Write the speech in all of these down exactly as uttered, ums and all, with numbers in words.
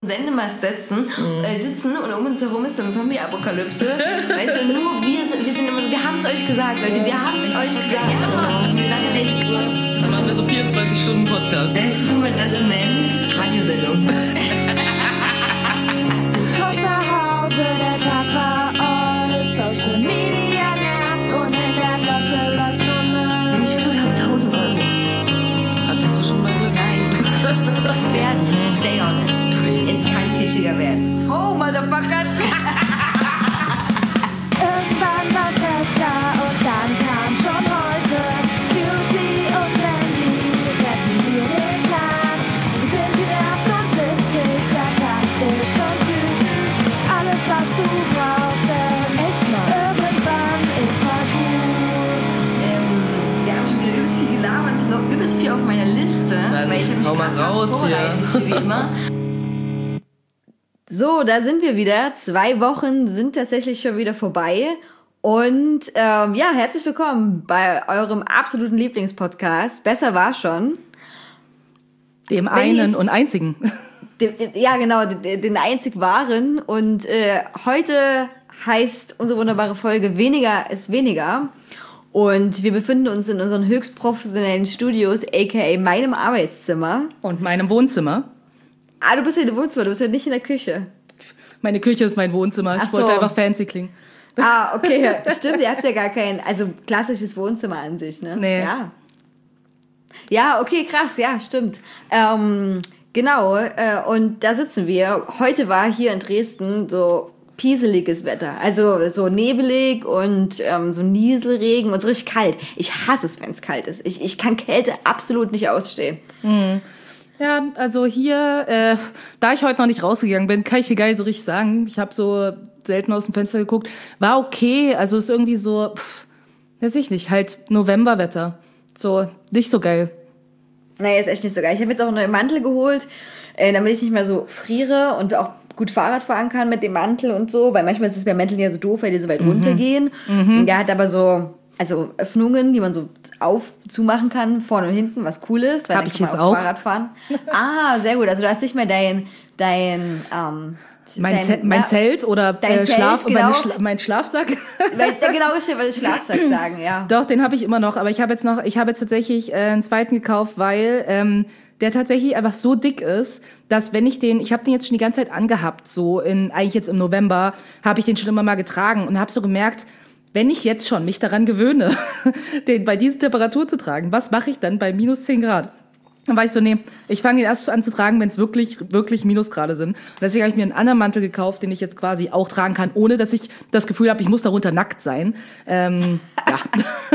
Sendemast setzen, mhm. äh, sitzen und um uns herum ist dann Zombie-Apokalypse. Weißt du, nur wir sind, wir sind immer so, wir haben es euch gesagt, Leute, wir haben es euch gesagt. Ja, wir sagen echt so. Dann machen wir so vierundzwanzig Stunden Podcast. Das ist, wie man das nennt, Radiosendung. Komm zu Hause, der Tag war all. Social Media nervt und in der Glotze läuft nur Müll. Wenn ich Glück habe, tausend Euro. Hattest du schon mal Glück? Nein. Werden, stay on it. Es kann kischiger werden. Oh, Motherfucker! Irgendwann war's besser und dann kam schon heute. Beauty und Wendy retten dir den Tag. Sie sind genervt und witzig, sarkastisch und wütend. Alles, was du brauchst, denn echt mal irgendwann ist mal gut. Ähm, wir haben schon wieder übelst viel gelabert. Ich habe noch übelst viel auf meiner Liste. Dann weil ich habe mich hau mal krass raus vorbereitet, hier. wie immer. So, da sind wir wieder. Zwei Wochen sind tatsächlich schon wieder vorbei. Und ähm, ja, herzlich willkommen bei eurem absoluten Lieblingspodcast. Besser war schon. Dem einen und einzigen. Dem, dem, ja, genau, den, den einzig wahren. Und äh, heute heißt unsere wunderbare Folge Weniger ist weniger. Und wir befinden uns in unseren höchst professionellen Studios, aka meinem Arbeitszimmer. Und meinem Wohnzimmer. Ah, du bist ja in der Wohnzimmer, du bist ja nicht in der Küche. Meine Küche ist mein Wohnzimmer. Ich Ach so. wollte einfach fancy klingen. Ah, okay, stimmt, ihr habt ja gar kein, also klassisches Wohnzimmer an sich, ne? Nee. Ja. Ja, okay, krass, ja, stimmt. Ähm, genau, äh, und da sitzen wir. Heute war hier in Dresden so pieseliges Wetter, also so nebelig und ähm, so Nieselregen und so richtig kalt. Ich hasse es, wenn es kalt ist. Ich, ich kann Kälte absolut nicht ausstehen. Mhm. Ja, also hier, äh, da ich heute noch nicht rausgegangen bin, kann ich dir gar nicht so richtig sagen. Ich habe so selten aus dem Fenster geguckt. War okay, also ist irgendwie so, pff, weiß ich nicht, halt Novemberwetter. So, nicht so geil. Naja, ist echt nicht so geil. Ich habe jetzt auch einen neuen Mantel geholt, äh, damit ich nicht mehr so friere und auch gut Fahrrad fahren kann mit dem Mantel und so, weil manchmal ist es bei Mänteln ja so doof, weil die so weit mhm. runtergehen. Mhm. Der hat aber so... Also Öffnungen, die man so auf, zumachen kann, vorne und hinten, was cool ist. Weil Hab dann ich kann man jetzt auch auch. Fahrrad fahren. Ah, sehr gut. Also du hast nicht mehr dein, dein, ähm, Mein, dein, Ze- mein na, Zelt oder dein äh, Zelt, Schlaf, genau. meine Schla- mein Schlafsack. Weil, genau, ich wollte Schlafsack sagen, ja. Doch, den habe ich immer noch. Aber ich habe jetzt noch, ich habe jetzt tatsächlich äh, einen zweiten gekauft, weil ähm, der tatsächlich einfach so dick ist, dass wenn ich den, ich habe den jetzt schon die ganze Zeit angehabt, so in eigentlich jetzt im November, habe ich den schon immer mal getragen und habe so gemerkt, wenn ich jetzt schon mich daran gewöhne, den bei dieser Temperatur zu tragen, was mache ich dann bei minus zehn Grad? Dann war ich so, nee, ich fange den erst an zu tragen, wenn es wirklich, wirklich Minusgrade sind. Und deswegen habe ich mir einen anderen Mantel gekauft, den ich jetzt quasi auch tragen kann, ohne dass ich das Gefühl habe, ich muss darunter nackt sein. Ähm, ja.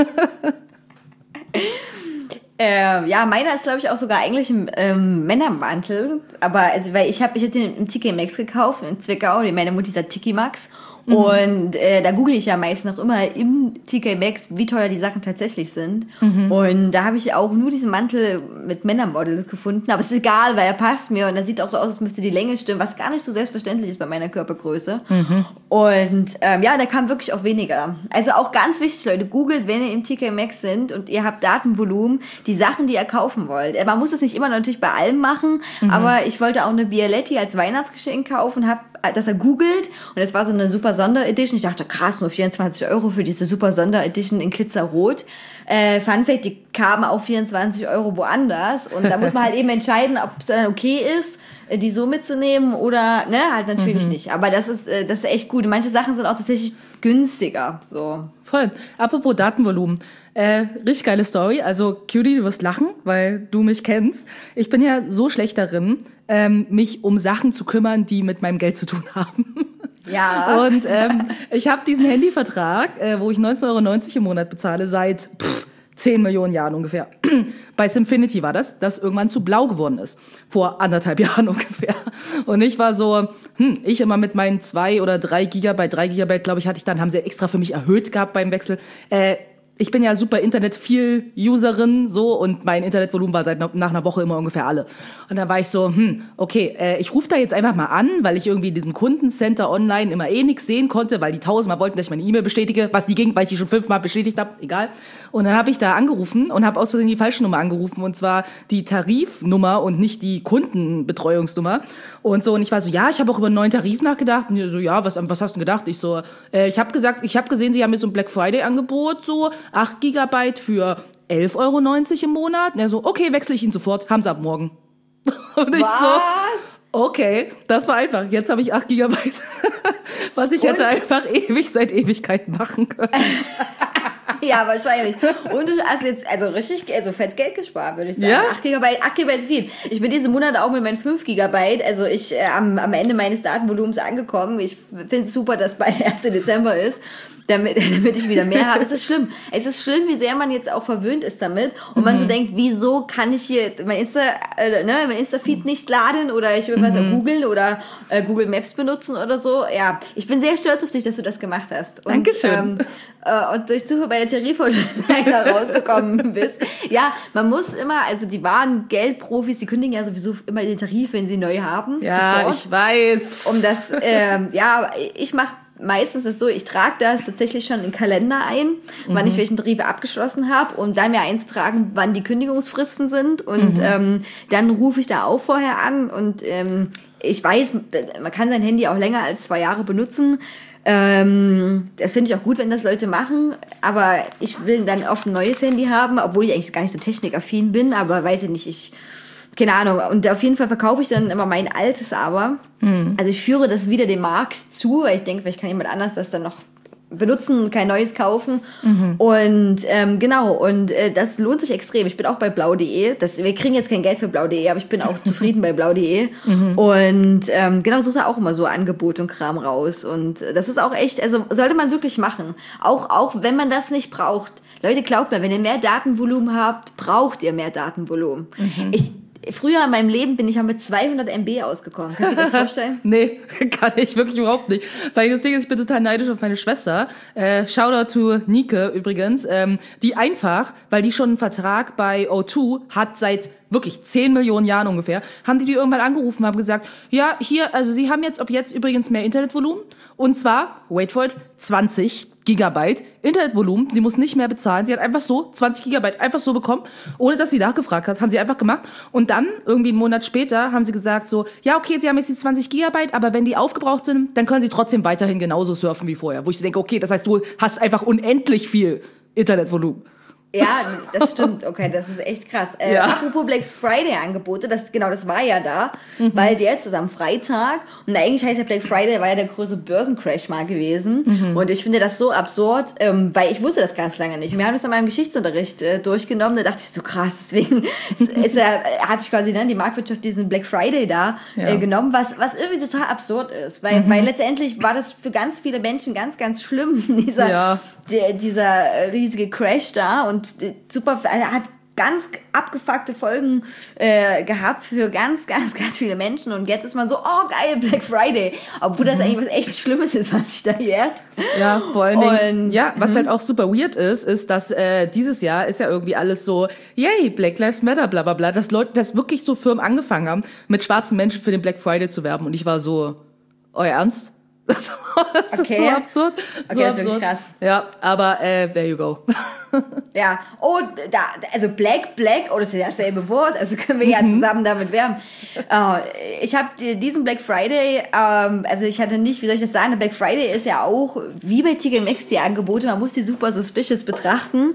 Ähm, ja, meiner ist, glaube ich, auch sogar eigentlich ein ähm, Männermantel. Aber, also, weil ich habe ich hab den im T K Maxx gekauft, in Zwickau. Meine Mutti sagt Tiki Max. Mhm. Und äh, da google ich ja meist noch immer im T K Maxx, wie teuer die Sachen tatsächlich sind. Mhm. Und da habe ich auch nur diesen Mantel mit Männermodels gefunden. Aber es ist egal, weil er passt mir. Und er sieht auch so aus, als müsste die Länge stimmen, was gar nicht so selbstverständlich ist bei meiner Körpergröße. Mhm. Und ähm, ja, da kam wirklich auch weniger. Also auch ganz wichtig, Leute, googelt, wenn ihr im T K Maxx sind und ihr habt Datenvolumen, die Sachen, die ihr kaufen wollt. Man muss es nicht immer natürlich bei allem machen, mhm. aber ich wollte auch eine Bialetti als Weihnachtsgeschenk kaufen, habe das er googelt und es war so eine super Sonderedition. Ich dachte, krass, nur vierundzwanzig Euro für diese super Sonderedition in Glitzerrot. Äh, Fun Fact, die kamen auf vierundzwanzig Euro woanders und da muss man halt eben entscheiden, ob es dann okay ist, die so mitzunehmen oder, ne, halt natürlich mhm. nicht. Aber das ist, das ist echt gut. Manche Sachen sind auch tatsächlich günstiger, so. Voll. Apropos Datenvolumen. Äh, richtig geile Story. Also, Cutie, du wirst lachen, weil du mich kennst. Ich bin ja so schlecht darin, ähm, mich um Sachen zu kümmern, die mit meinem Geld zu tun haben. Ja. Und ähm, ich habe diesen Handyvertrag, äh, wo ich neunzehn Euro neunzig im Monat bezahle, seit pff, zehn Millionen Jahren ungefähr. Bei Simfinity war das, das irgendwann zu blau geworden ist. Vor anderthalb Jahren ungefähr. Und ich war so, hm, ich immer mit meinen zwei oder drei Gigabyte, drei Gigabyte, glaube ich, hatte ich dann, haben sie extra für mich erhöht gehabt beim Wechsel. Äh, ich bin ja super Internet-viel-Userin so und mein Internetvolumen war seit nach einer Woche immer ungefähr alle. Und dann war ich so, hm, okay, äh, ich rufe da jetzt einfach mal an, weil ich irgendwie in diesem Kundencenter online immer eh nichts sehen konnte, weil die tausendmal wollten, dass ich meine E-Mail bestätige, was nie ging, weil ich die schon fünfmal bestätigt habe, egal. Und dann habe ich da angerufen und habe aus Versehen die falsche Nummer angerufen und zwar die Tarifnummer und nicht die Kundenbetreuungsnummer. Und so, und ich war so, ja, ich habe auch über einen neuen Tarif nachgedacht. Und die so, ja, was, was hast du denn gedacht? Ich so, äh, ich habe gesagt, ich habe gesehen, sie haben mir so ein Black Friday-Angebot, so acht Gigabyte für elf Euro neunzig im Monat. Und er so, okay, wechsle ich ihn sofort, haben sie ab morgen. Und ich Was? so, okay, das war einfach. Jetzt habe ich acht Gigabyte, was ich und? hätte einfach ewig seit Ewigkeiten machen können. Ja, wahrscheinlich. Und du hast jetzt also richtig, also fett Geld gespart, würde ich sagen. Ja? acht Gigabyte, acht Gigabyte ist viel. Ich bin diesen Monat auch mit meinen fünf Gigabyte, also ich äh, am, am Ende meines Datenvolumens angekommen. Ich finde es super, dass bald der erste Dezember ist. Damit, damit ich wieder mehr habe. Es ist schlimm. Es ist schlimm, wie sehr man jetzt auch verwöhnt ist damit. Und man mhm. so denkt, wieso kann ich hier mein Insta, äh, ne, mein Insta-Feed nicht laden oder ich will was mhm. googeln oder äh, Google Maps benutzen oder so. Ja, ich bin sehr stolz auf dich, dass du das gemacht hast. Und, Dankeschön. Ähm, äh, und durch Zufall bei der Tarifhotline rausgekommen bist. Ja, man muss immer, also die wahren Geldprofis, die kündigen ja sowieso immer den Tarif, wenn sie neu haben. Ja, sofort. Ich weiß. Um das, ähm, ja, ich mache meistens ist es so, ich trage das tatsächlich schon in den Kalender ein, wann mhm. ich welchen Tarif abgeschlossen habe und dann mir eintragen, wann die Kündigungsfristen sind und mhm. ähm, dann rufe ich da auch vorher an und ähm, ich weiß, man kann sein Handy auch länger als zwei Jahre benutzen. Ähm, das finde ich auch gut, wenn das Leute machen, aber ich will dann oft ein neues Handy haben, obwohl ich eigentlich gar nicht so technikaffin bin, aber weiß ich nicht, ich keine Ahnung. Und auf jeden Fall verkaufe ich dann immer mein altes aber. Mhm. Also ich führe das wieder dem Markt zu, weil ich denke, vielleicht kann jemand anders das dann noch benutzen und kein neues kaufen. Mhm. Und ähm, genau, und äh, das lohnt sich extrem. Ich bin auch bei blau punkt de. Das, wir kriegen jetzt kein Geld für blau punkt de, aber ich bin auch zufrieden bei blau punkt de. Mhm. Und ähm, genau, suche da auch immer so Angebote und Kram raus. Und das ist auch echt, also sollte man wirklich machen. Auch, auch wenn man das nicht braucht. Leute, glaubt mir, wenn ihr mehr Datenvolumen habt, braucht ihr mehr Datenvolumen. Mhm. Ich Früher in meinem Leben bin ich auch mit zweihundert Megabyte ausgekommen. Kannst du dir das vorstellen? Nee, kann ich wirklich überhaupt nicht. Weil das Ding ist, ich bin total neidisch auf meine Schwester. Äh, Shoutout to Nike übrigens. Ähm, die einfach, weil die schon einen Vertrag bei O zwei hat seit wirklich zehn Millionen Jahren ungefähr, haben die die irgendwann angerufen, haben gesagt, ja, hier, also sie haben jetzt ab jetzt übrigens mehr Internetvolumen. Und zwar, wait for it, zwanzig Gigabyte Internetvolumen. Sie muss nicht mehr bezahlen. Sie hat einfach so zwanzig Gigabyte einfach so bekommen, ohne dass sie nachgefragt hat. Haben sie einfach gemacht. Und dann, irgendwie einen Monat später, haben sie gesagt so, ja, okay, sie haben jetzt die zwanzig Gigabyte, aber wenn die aufgebraucht sind, dann können sie trotzdem weiterhin genauso surfen wie vorher. Wo ich denke, okay, das heißt, du hast einfach unendlich viel Internetvolumen. Ja, das stimmt. Okay, das ist echt krass. Äh, Ja. Apropos Black Friday-Angebote, das, genau, das war ja da, mhm. bald jetzt, das ist am Freitag. Und eigentlich heißt ja Black Friday, war ja der größte Börsencrash mal gewesen. Mhm. Und ich finde das so absurd, ähm, weil ich wusste das ganz lange nicht. Und wir haben das in meinem Geschichtsunterricht äh, durchgenommen. Da dachte ich so, krass, deswegen ist, ist er, hat sich quasi dann die Marktwirtschaft diesen Black Friday da Ja. äh, genommen, was, was irgendwie total absurd ist. Weil, mhm. weil letztendlich war das für ganz viele Menschen ganz, ganz schlimm, dieser, Ja. der, dieser riesige Crash da. Und super, er hat ganz abgefuckte Folgen äh, gehabt für ganz, ganz, ganz viele Menschen. Und jetzt ist man so, oh geil, Black Friday. Obwohl das eigentlich was echt Schlimmes ist, was sich da jährt. Ja, vor allen Dingen, Und, ja, was mhm. halt auch super weird ist, ist, dass äh, dieses Jahr ist ja irgendwie alles so, yay, Black Lives Matter, bla bla bla, dass Leute, dass wirklich so Firmen angefangen haben, mit schwarzen Menschen für den Black Friday zu werben. Und ich war so, euer Ernst? Das, das Okay. ist so absurd. Okay, so das ist absurd. wirklich krass. Ja, aber äh, there you go. Ja, oh, da, also Black, Black, oh, das ist dasselbe Wort, also können wir ja zusammen damit werben. Uh, ich habe diesen Black Friday, ähm, also ich hatte nicht, wie soll ich das sagen, der Black Friday ist ja auch, wie bei T K Maxx, die Angebote, man muss die super suspicious betrachten.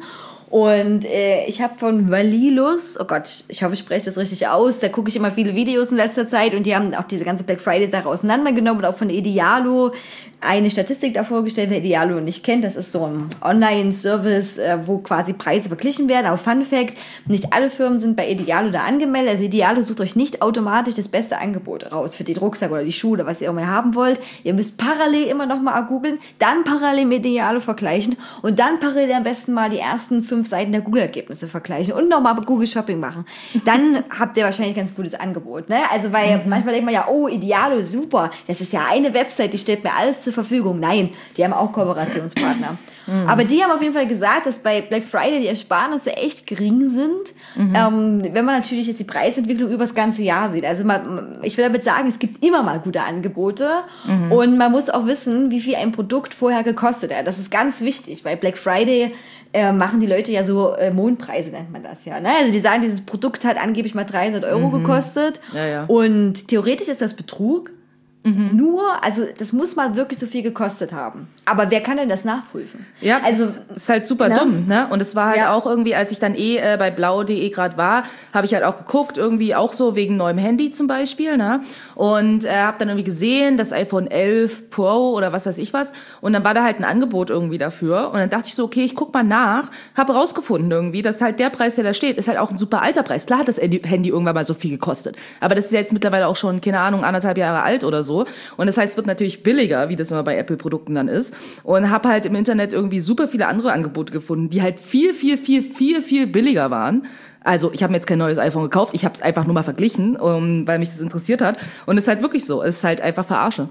Und äh, ich habe von Valilus, oh Gott, ich hoffe, ich spreche das richtig aus, da gucke ich immer viele Videos in letzter Zeit und die haben auch diese ganze Black Friday-Sache auseinandergenommen und auch von Idealo eine Statistik da vorgestellt, wer Idealo nicht kennt. Das ist so ein Online-Service, äh, wo quasi Preise verglichen werden. Aber Fun Fact, nicht alle Firmen sind bei Idealo da angemeldet. Also Idealo sucht euch nicht automatisch das beste Angebot raus für den Rucksack oder die Schuhe oder was ihr auch mal haben wollt. Ihr müsst parallel immer noch mal googeln, dann parallel mit Idealo vergleichen und dann parallel am besten mal die ersten fünf fünf Seiten der Google-Ergebnisse vergleichen und nochmal Google Shopping machen, dann habt ihr wahrscheinlich ein ganz gutes Angebot. Ne? Also weil mhm. manchmal denkt man ja, oh, Idealo, super, das ist ja eine Website, die stellt mir alles zur Verfügung. Nein, die haben auch Kooperationspartner. Mhm. Aber die haben auf jeden Fall gesagt, dass bei Black Friday die Ersparnisse echt gering sind, mhm. ähm, wenn man natürlich jetzt die Preisentwicklung über das ganze Jahr sieht. Also man, ich will damit sagen, es gibt immer mal gute Angebote mhm. und man muss auch wissen, wie viel ein Produkt vorher gekostet hat. Das ist ganz wichtig, weil Black Friday äh, machen die Leute ja so äh, Mondpreise, nennt man das ja. Ne? Also die sagen, dieses Produkt hat angeblich mal dreihundert Euro mhm. gekostet ja, ja. und theoretisch ist das Betrug. Mhm. Nur, also das muss mal wirklich so viel gekostet haben. Aber wer kann denn das nachprüfen? Ja, also das ist halt super ne? dumm, ne? Und es war halt ja. auch irgendwie, als ich dann eh äh, bei blau punkt de gerade war, habe ich halt auch geguckt, irgendwie auch so wegen neuem Handy zum Beispiel, ne? Und äh, habe dann irgendwie gesehen, das iPhone elf Pro oder was weiß ich was. Und dann war da halt ein Angebot irgendwie dafür. Und dann dachte ich so, okay, ich guck mal nach, habe rausgefunden irgendwie, dass halt der Preis, der da steht, ist halt auch ein super alter Preis. Klar hat das Handy irgendwann mal so viel gekostet. Aber das ist ja jetzt mittlerweile auch schon, keine Ahnung, anderthalb Jahre alt oder so. Und das heißt, es wird natürlich billiger, wie das immer bei Apple-Produkten dann ist. Und habe halt im Internet irgendwie super viele andere Angebote gefunden, die halt viel, viel, viel, viel, viel billiger waren. Also ich habe mir jetzt kein neues iPhone gekauft, ich habe es einfach nur mal verglichen, um, weil mich das interessiert hat. Und es ist halt wirklich so, es ist halt einfach Verarsche.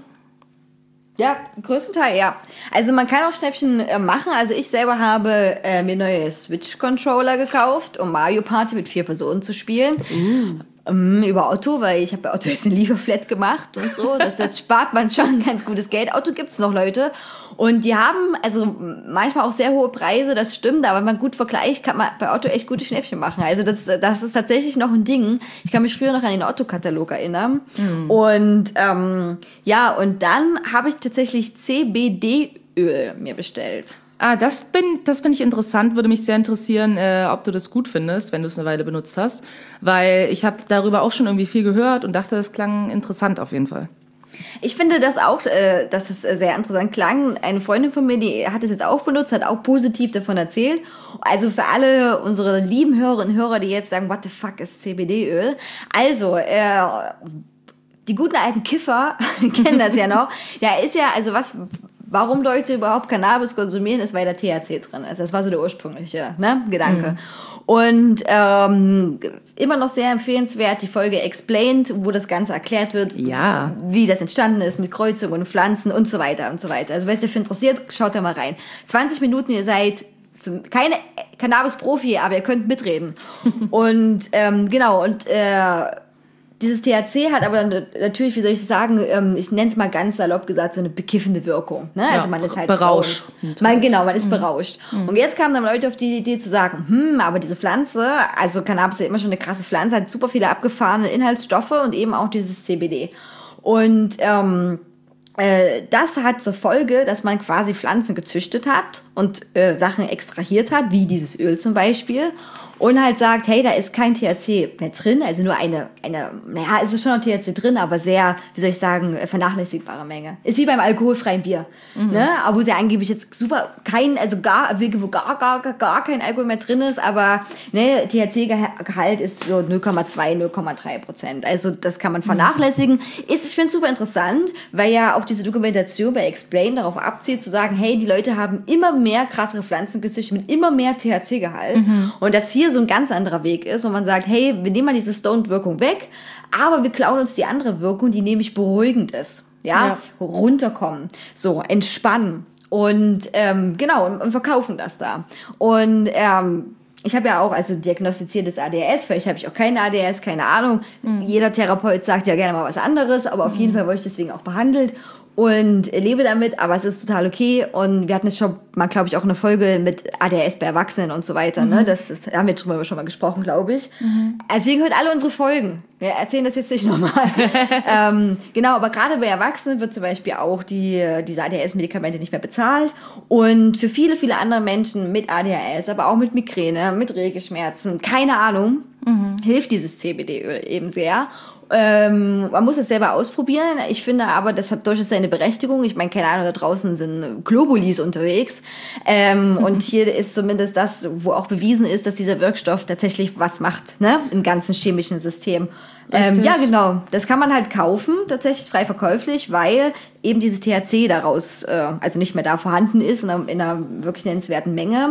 Ja, größtenteils, ja. Also man kann auch Schnäppchen äh, machen. Also ich selber habe äh, mir neue Switch-Controller gekauft, um Mario Party mit vier Personen zu spielen. Uh. Ähm, über Otto, weil ich habe bei Otto jetzt eine Lieferflat gemacht und so. Das, das spart man schon ganz gutes Geld. Otto gibt's noch, Leute. Und die haben also manchmal auch sehr hohe Preise, das stimmt. Aber wenn man gut vergleicht, kann man bei Otto echt gute Schnäppchen machen. Also das, das ist tatsächlich noch ein Ding. Ich kann mich früher noch an den Otto-Katalog erinnern. Mhm. Und ähm, ja, und dann habe ich tatsächlich C B D-Öl mir bestellt. Ah, das bin, das finde ich interessant, würde mich sehr interessieren, äh, ob du das gut findest, wenn du es eine Weile benutzt hast, weil ich habe darüber auch schon irgendwie viel gehört und dachte, das klang interessant auf jeden Fall. Ich finde das auch, äh, dass es sehr interessant klang. Eine Freundin von mir, die hat es jetzt auch benutzt, hat auch positiv davon erzählt. Also für alle unsere lieben Hörerinnen und Hörer, die jetzt sagen, what the fuck ist C B D-Öl? Also, äh, die guten alten Kiffer kennen das ja noch. Da ist ja, also was... Warum Leute überhaupt Cannabis konsumieren, ist, weil da T H C drin ist. Das war so der ursprüngliche ne, Gedanke. Mhm. Und ähm, immer noch sehr empfehlenswert die Folge Explained, wo das Ganze erklärt wird, ja. wie das entstanden ist mit Kreuzung und Pflanzen und so weiter und so weiter. Also wenn euch dafür interessiert, schaut da mal rein. zwanzig Minuten, ihr seid zum, keine Cannabis-Profi, aber ihr könnt mitreden. Und ähm, genau, und äh, dieses T H C hat aber natürlich, wie soll ich sagen, ich nenne es mal ganz salopp gesagt, so eine bekiffende Wirkung. Ne? Also ja, man ist halt berauscht. So, man, genau, man ist mhm. berauscht. Mhm. Und jetzt kamen dann Leute auf die Idee zu sagen, hm, aber diese Pflanze, also Cannabis ist ja immer schon eine krasse Pflanze, hat super viele abgefahrene Inhaltsstoffe und eben auch dieses C B D. Und ähm, äh, das hat zur Folge, dass man quasi Pflanzen gezüchtet hat und äh, Sachen extrahiert hat, wie dieses Öl zum Beispiel. Und halt sagt, hey, da ist kein T H C mehr drin, also nur eine, eine, naja, es ist schon noch T H C drin, aber sehr, wie soll ich sagen, vernachlässigbare Menge. Ist wie beim alkoholfreien Bier, mhm. ne? Aber wo sie angeblich jetzt super kein, also gar, wo gar, gar, gar kein Alkohol mehr drin ist, aber, ne, T H C-Gehalt ist so null Komma zwei, null Komma drei Prozent. Also das kann man vernachlässigen. Mhm. Ist, ich finde es super interessant, weil ja auch diese Dokumentation bei Explain darauf abzielt, zu sagen, hey, die Leute haben immer mehr krassere Pflanzen gezüchtet mit immer mehr T H C-Gehalt. Mhm. Und das hier so ein ganz anderer Weg ist und man sagt, hey, wir nehmen mal diese Stoned-Wirkung weg, aber wir klauen uns die andere Wirkung, die nämlich beruhigend ist. Ja, ja. Runterkommen, so, entspannen und ähm, genau, und, und verkaufen das da. Und ähm, ich habe ja auch also diagnostiziertes A D H S, vielleicht habe ich auch kein A D H S, keine Ahnung. Mhm. Jeder Therapeut sagt ja gerne mal was anderes, aber auf jeden Fall wurde ich deswegen auch behandelt und lebe damit, aber es ist total okay. Und wir hatten es schon mal, glaube ich, auch eine Folge mit A D H S bei Erwachsenen und so weiter. Mhm. Ne? Das, das haben wir drüber schon mal gesprochen, glaube ich. Mhm. Deswegen hört alle unsere Folgen. Wir erzählen das jetzt nicht nochmal. ähm, genau, aber gerade bei Erwachsenen wird zum Beispiel auch die, diese A D H S-Medikamente nicht mehr bezahlt. Und für viele, viele andere Menschen mit A D H S, aber auch mit Migräne, mit Regelschmerzen, keine Ahnung, mhm. hilft dieses C B D-Öl eben sehr. Ähm, man muss es selber ausprobieren. Ich finde aber, das hat durchaus seine Berechtigung. Ich meine, keine Ahnung, da draußen sind Globulis unterwegs. Ähm, mhm. Und hier ist zumindest das, wo auch bewiesen ist, dass dieser Wirkstoff tatsächlich was macht, ne? Im ganzen chemischen System. Ähm, ja, genau. Das kann man halt kaufen, tatsächlich frei verkäuflich, weil eben dieses T H C daraus, äh, also nicht mehr da vorhanden ist, in einer, in einer wirklich nennenswerten Menge.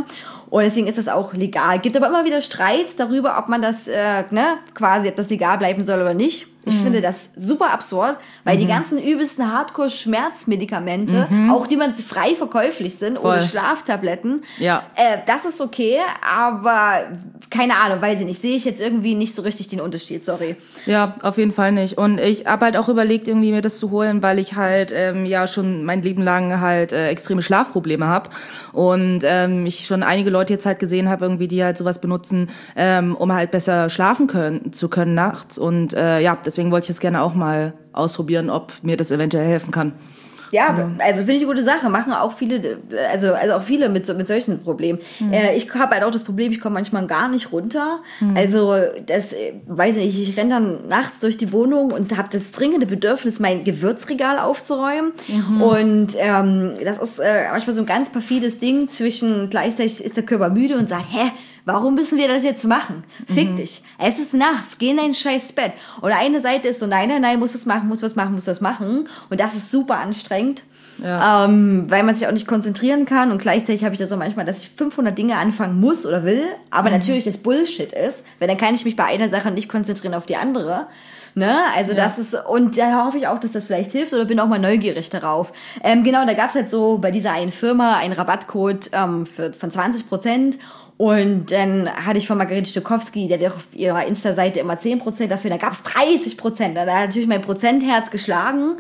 Und deswegen ist das auch legal. Gibt aber immer wieder Streit darüber, ob man das, äh, ne, quasi, ob das legal bleiben soll oder nicht. Ich mhm. finde das super absurd, weil mhm. die ganzen übelsten Hardcore-Schmerzmedikamente, mhm. auch die man frei verkäuflich sind, Voll. Oder Schlaftabletten, ja. äh, das ist okay, aber keine Ahnung, weiß ich nicht, sehe ich jetzt irgendwie nicht so richtig den Unterschied, sorry. Ja, auf jeden Fall nicht. Und ich habe halt auch überlegt, irgendwie mir das zu holen, weil ich halt ähm, ja schon mein Leben lang halt äh, extreme Schlafprobleme habe und ähm, ich schon einige Leute jetzt halt gesehen habe, irgendwie, die halt sowas benutzen, ähm, um halt besser schlafen können, zu können nachts. Und äh, ja, deswegen wollte ich es gerne auch mal ausprobieren, ob mir das eventuell helfen kann. Ja, ja. Also finde ich eine gute Sache. Machen auch viele, also also auch viele mit mit solchen Problemen. Mhm. Äh, ich habe halt auch das Problem, ich komme manchmal gar nicht runter. Mhm. Also das, weiß ich nicht, ich renne dann nachts durch die Wohnung und habe das dringende Bedürfnis, mein Gewürzregal aufzuräumen. Mhm. Und ähm, das ist äh, manchmal so ein ganz perfides Ding zwischen, gleichzeitig ist der Körper müde und sagt, hä, warum müssen wir das jetzt machen? Fick mhm. dich. Es ist nachts, geh in dein scheiß Bett. Und eine Seite ist so, nein, nein, nein, muss was machen, muss was machen, muss was machen. Und das ist super anstrengend. Ja. Ähm, weil man sich auch nicht konzentrieren kann und gleichzeitig habe ich das auch manchmal, dass ich fünfhundert Dinge anfangen muss oder will, aber mhm. natürlich das Bullshit ist, weil dann kann ich mich bei einer Sache nicht konzentrieren auf die andere. Ne? Also ja. das ist, und da hoffe ich auch, dass das vielleicht hilft oder bin auch mal neugierig darauf. Ähm, genau, da gab es halt so bei dieser einen Firma einen Rabattcode ähm, für, von zwanzig Prozent. Und dann hatte ich von Margarete Stokowski, die hat ja auf ihrer Insta-Seite immer zehn Prozent dafür, da gab es dreißig Prozent. Da hat natürlich mein Prozentherz geschlagen.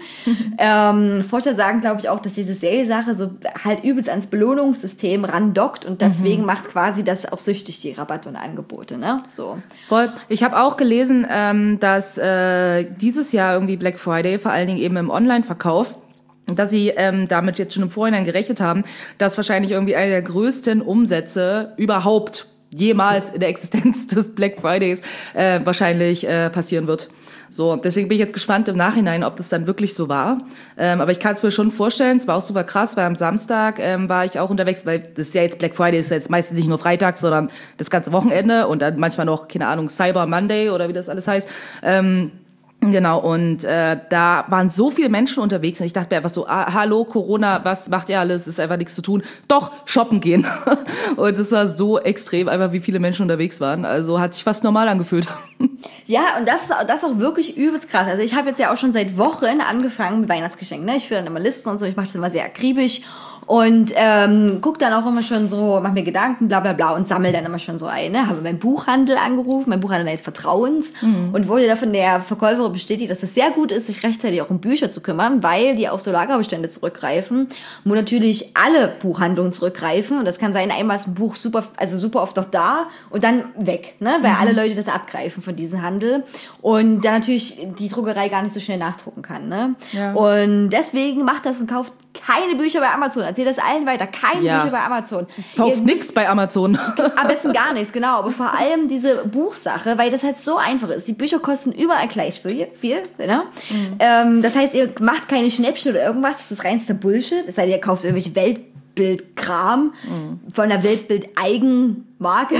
ähm, Forscher sagen, glaube ich, auch, dass diese Sale-Sache so halt übelst ans Belohnungssystem randockt und deswegen mhm. macht quasi das auch süchtig, die Rabatte und Angebote. Ne? So. Voll. Ich habe auch gelesen, ähm, dass äh, dieses Jahr irgendwie Black Friday, vor allen Dingen eben im Online-Verkauf, dass sie ähm, damit jetzt schon im Vorhinein gerechnet haben, dass wahrscheinlich irgendwie eine der größten Umsätze überhaupt jemals in der Existenz des Black Fridays äh, wahrscheinlich äh, passieren wird. So, deswegen bin ich jetzt gespannt im Nachhinein, ob das dann wirklich so war. Ähm, aber ich kann es mir schon vorstellen, es war auch super krass, weil am Samstag ähm, war ich auch unterwegs, weil das ist ja jetzt Black Friday, ist ja jetzt meistens nicht nur Freitag, sondern das ganze Wochenende und dann manchmal noch, keine Ahnung, Cyber Monday oder wie das alles heißt. Ähm, Genau, und äh, da waren so viele Menschen unterwegs und ich dachte mir einfach so, ah, hallo Corona, was macht ihr alles? Ist einfach nichts zu tun. Doch, shoppen gehen. Und es war so extrem, einfach wie viele Menschen unterwegs waren. Also hat sich fast normal angefühlt. Ja, und das ist, das ist auch wirklich übelst krass. Also ich habe jetzt ja auch schon seit Wochen angefangen mit Weihnachtsgeschenken. Ne? Ich führe dann immer Listen und so, ich mache das immer sehr akribisch. Und ähm, guck dann auch immer schon so, mach mir Gedanken, bla bla bla und sammel dann immer schon so ein. Ne? Habe meinen Buchhandel angerufen, mein Buchhandel meines Vertrauens mhm. und wurde da von der Verkäuferin bestätigt, dass es sehr gut ist, sich rechtzeitig auch um Bücher zu kümmern, weil die auf so Lagerbestände zurückgreifen, wo natürlich alle Buchhandlungen zurückgreifen und das kann sein, einmal ist ein Buch super, also super oft noch da und dann weg, ne? Weil mhm. alle Leute das abgreifen von diesem Handel und dann natürlich die Druckerei gar nicht so schnell nachdrucken kann. Ne? Ja. Und deswegen macht das und kauft keine Bücher bei Amazon. Erzähl das allen weiter. Keine ja. Bücher bei Amazon. Kauft nichts bei Amazon. Am besten gar nichts, genau. Aber vor allem diese Buchsache, weil das halt so einfach ist. Die Bücher kosten überall gleich viel. viel ne? mhm. ähm, das heißt, ihr macht keine Schnäppchen oder irgendwas. Das ist reinster Bullshit. Es sei denn, ihr kauft irgendwelche Weltbildkram mhm. von der Weltbild-Eigenmarke.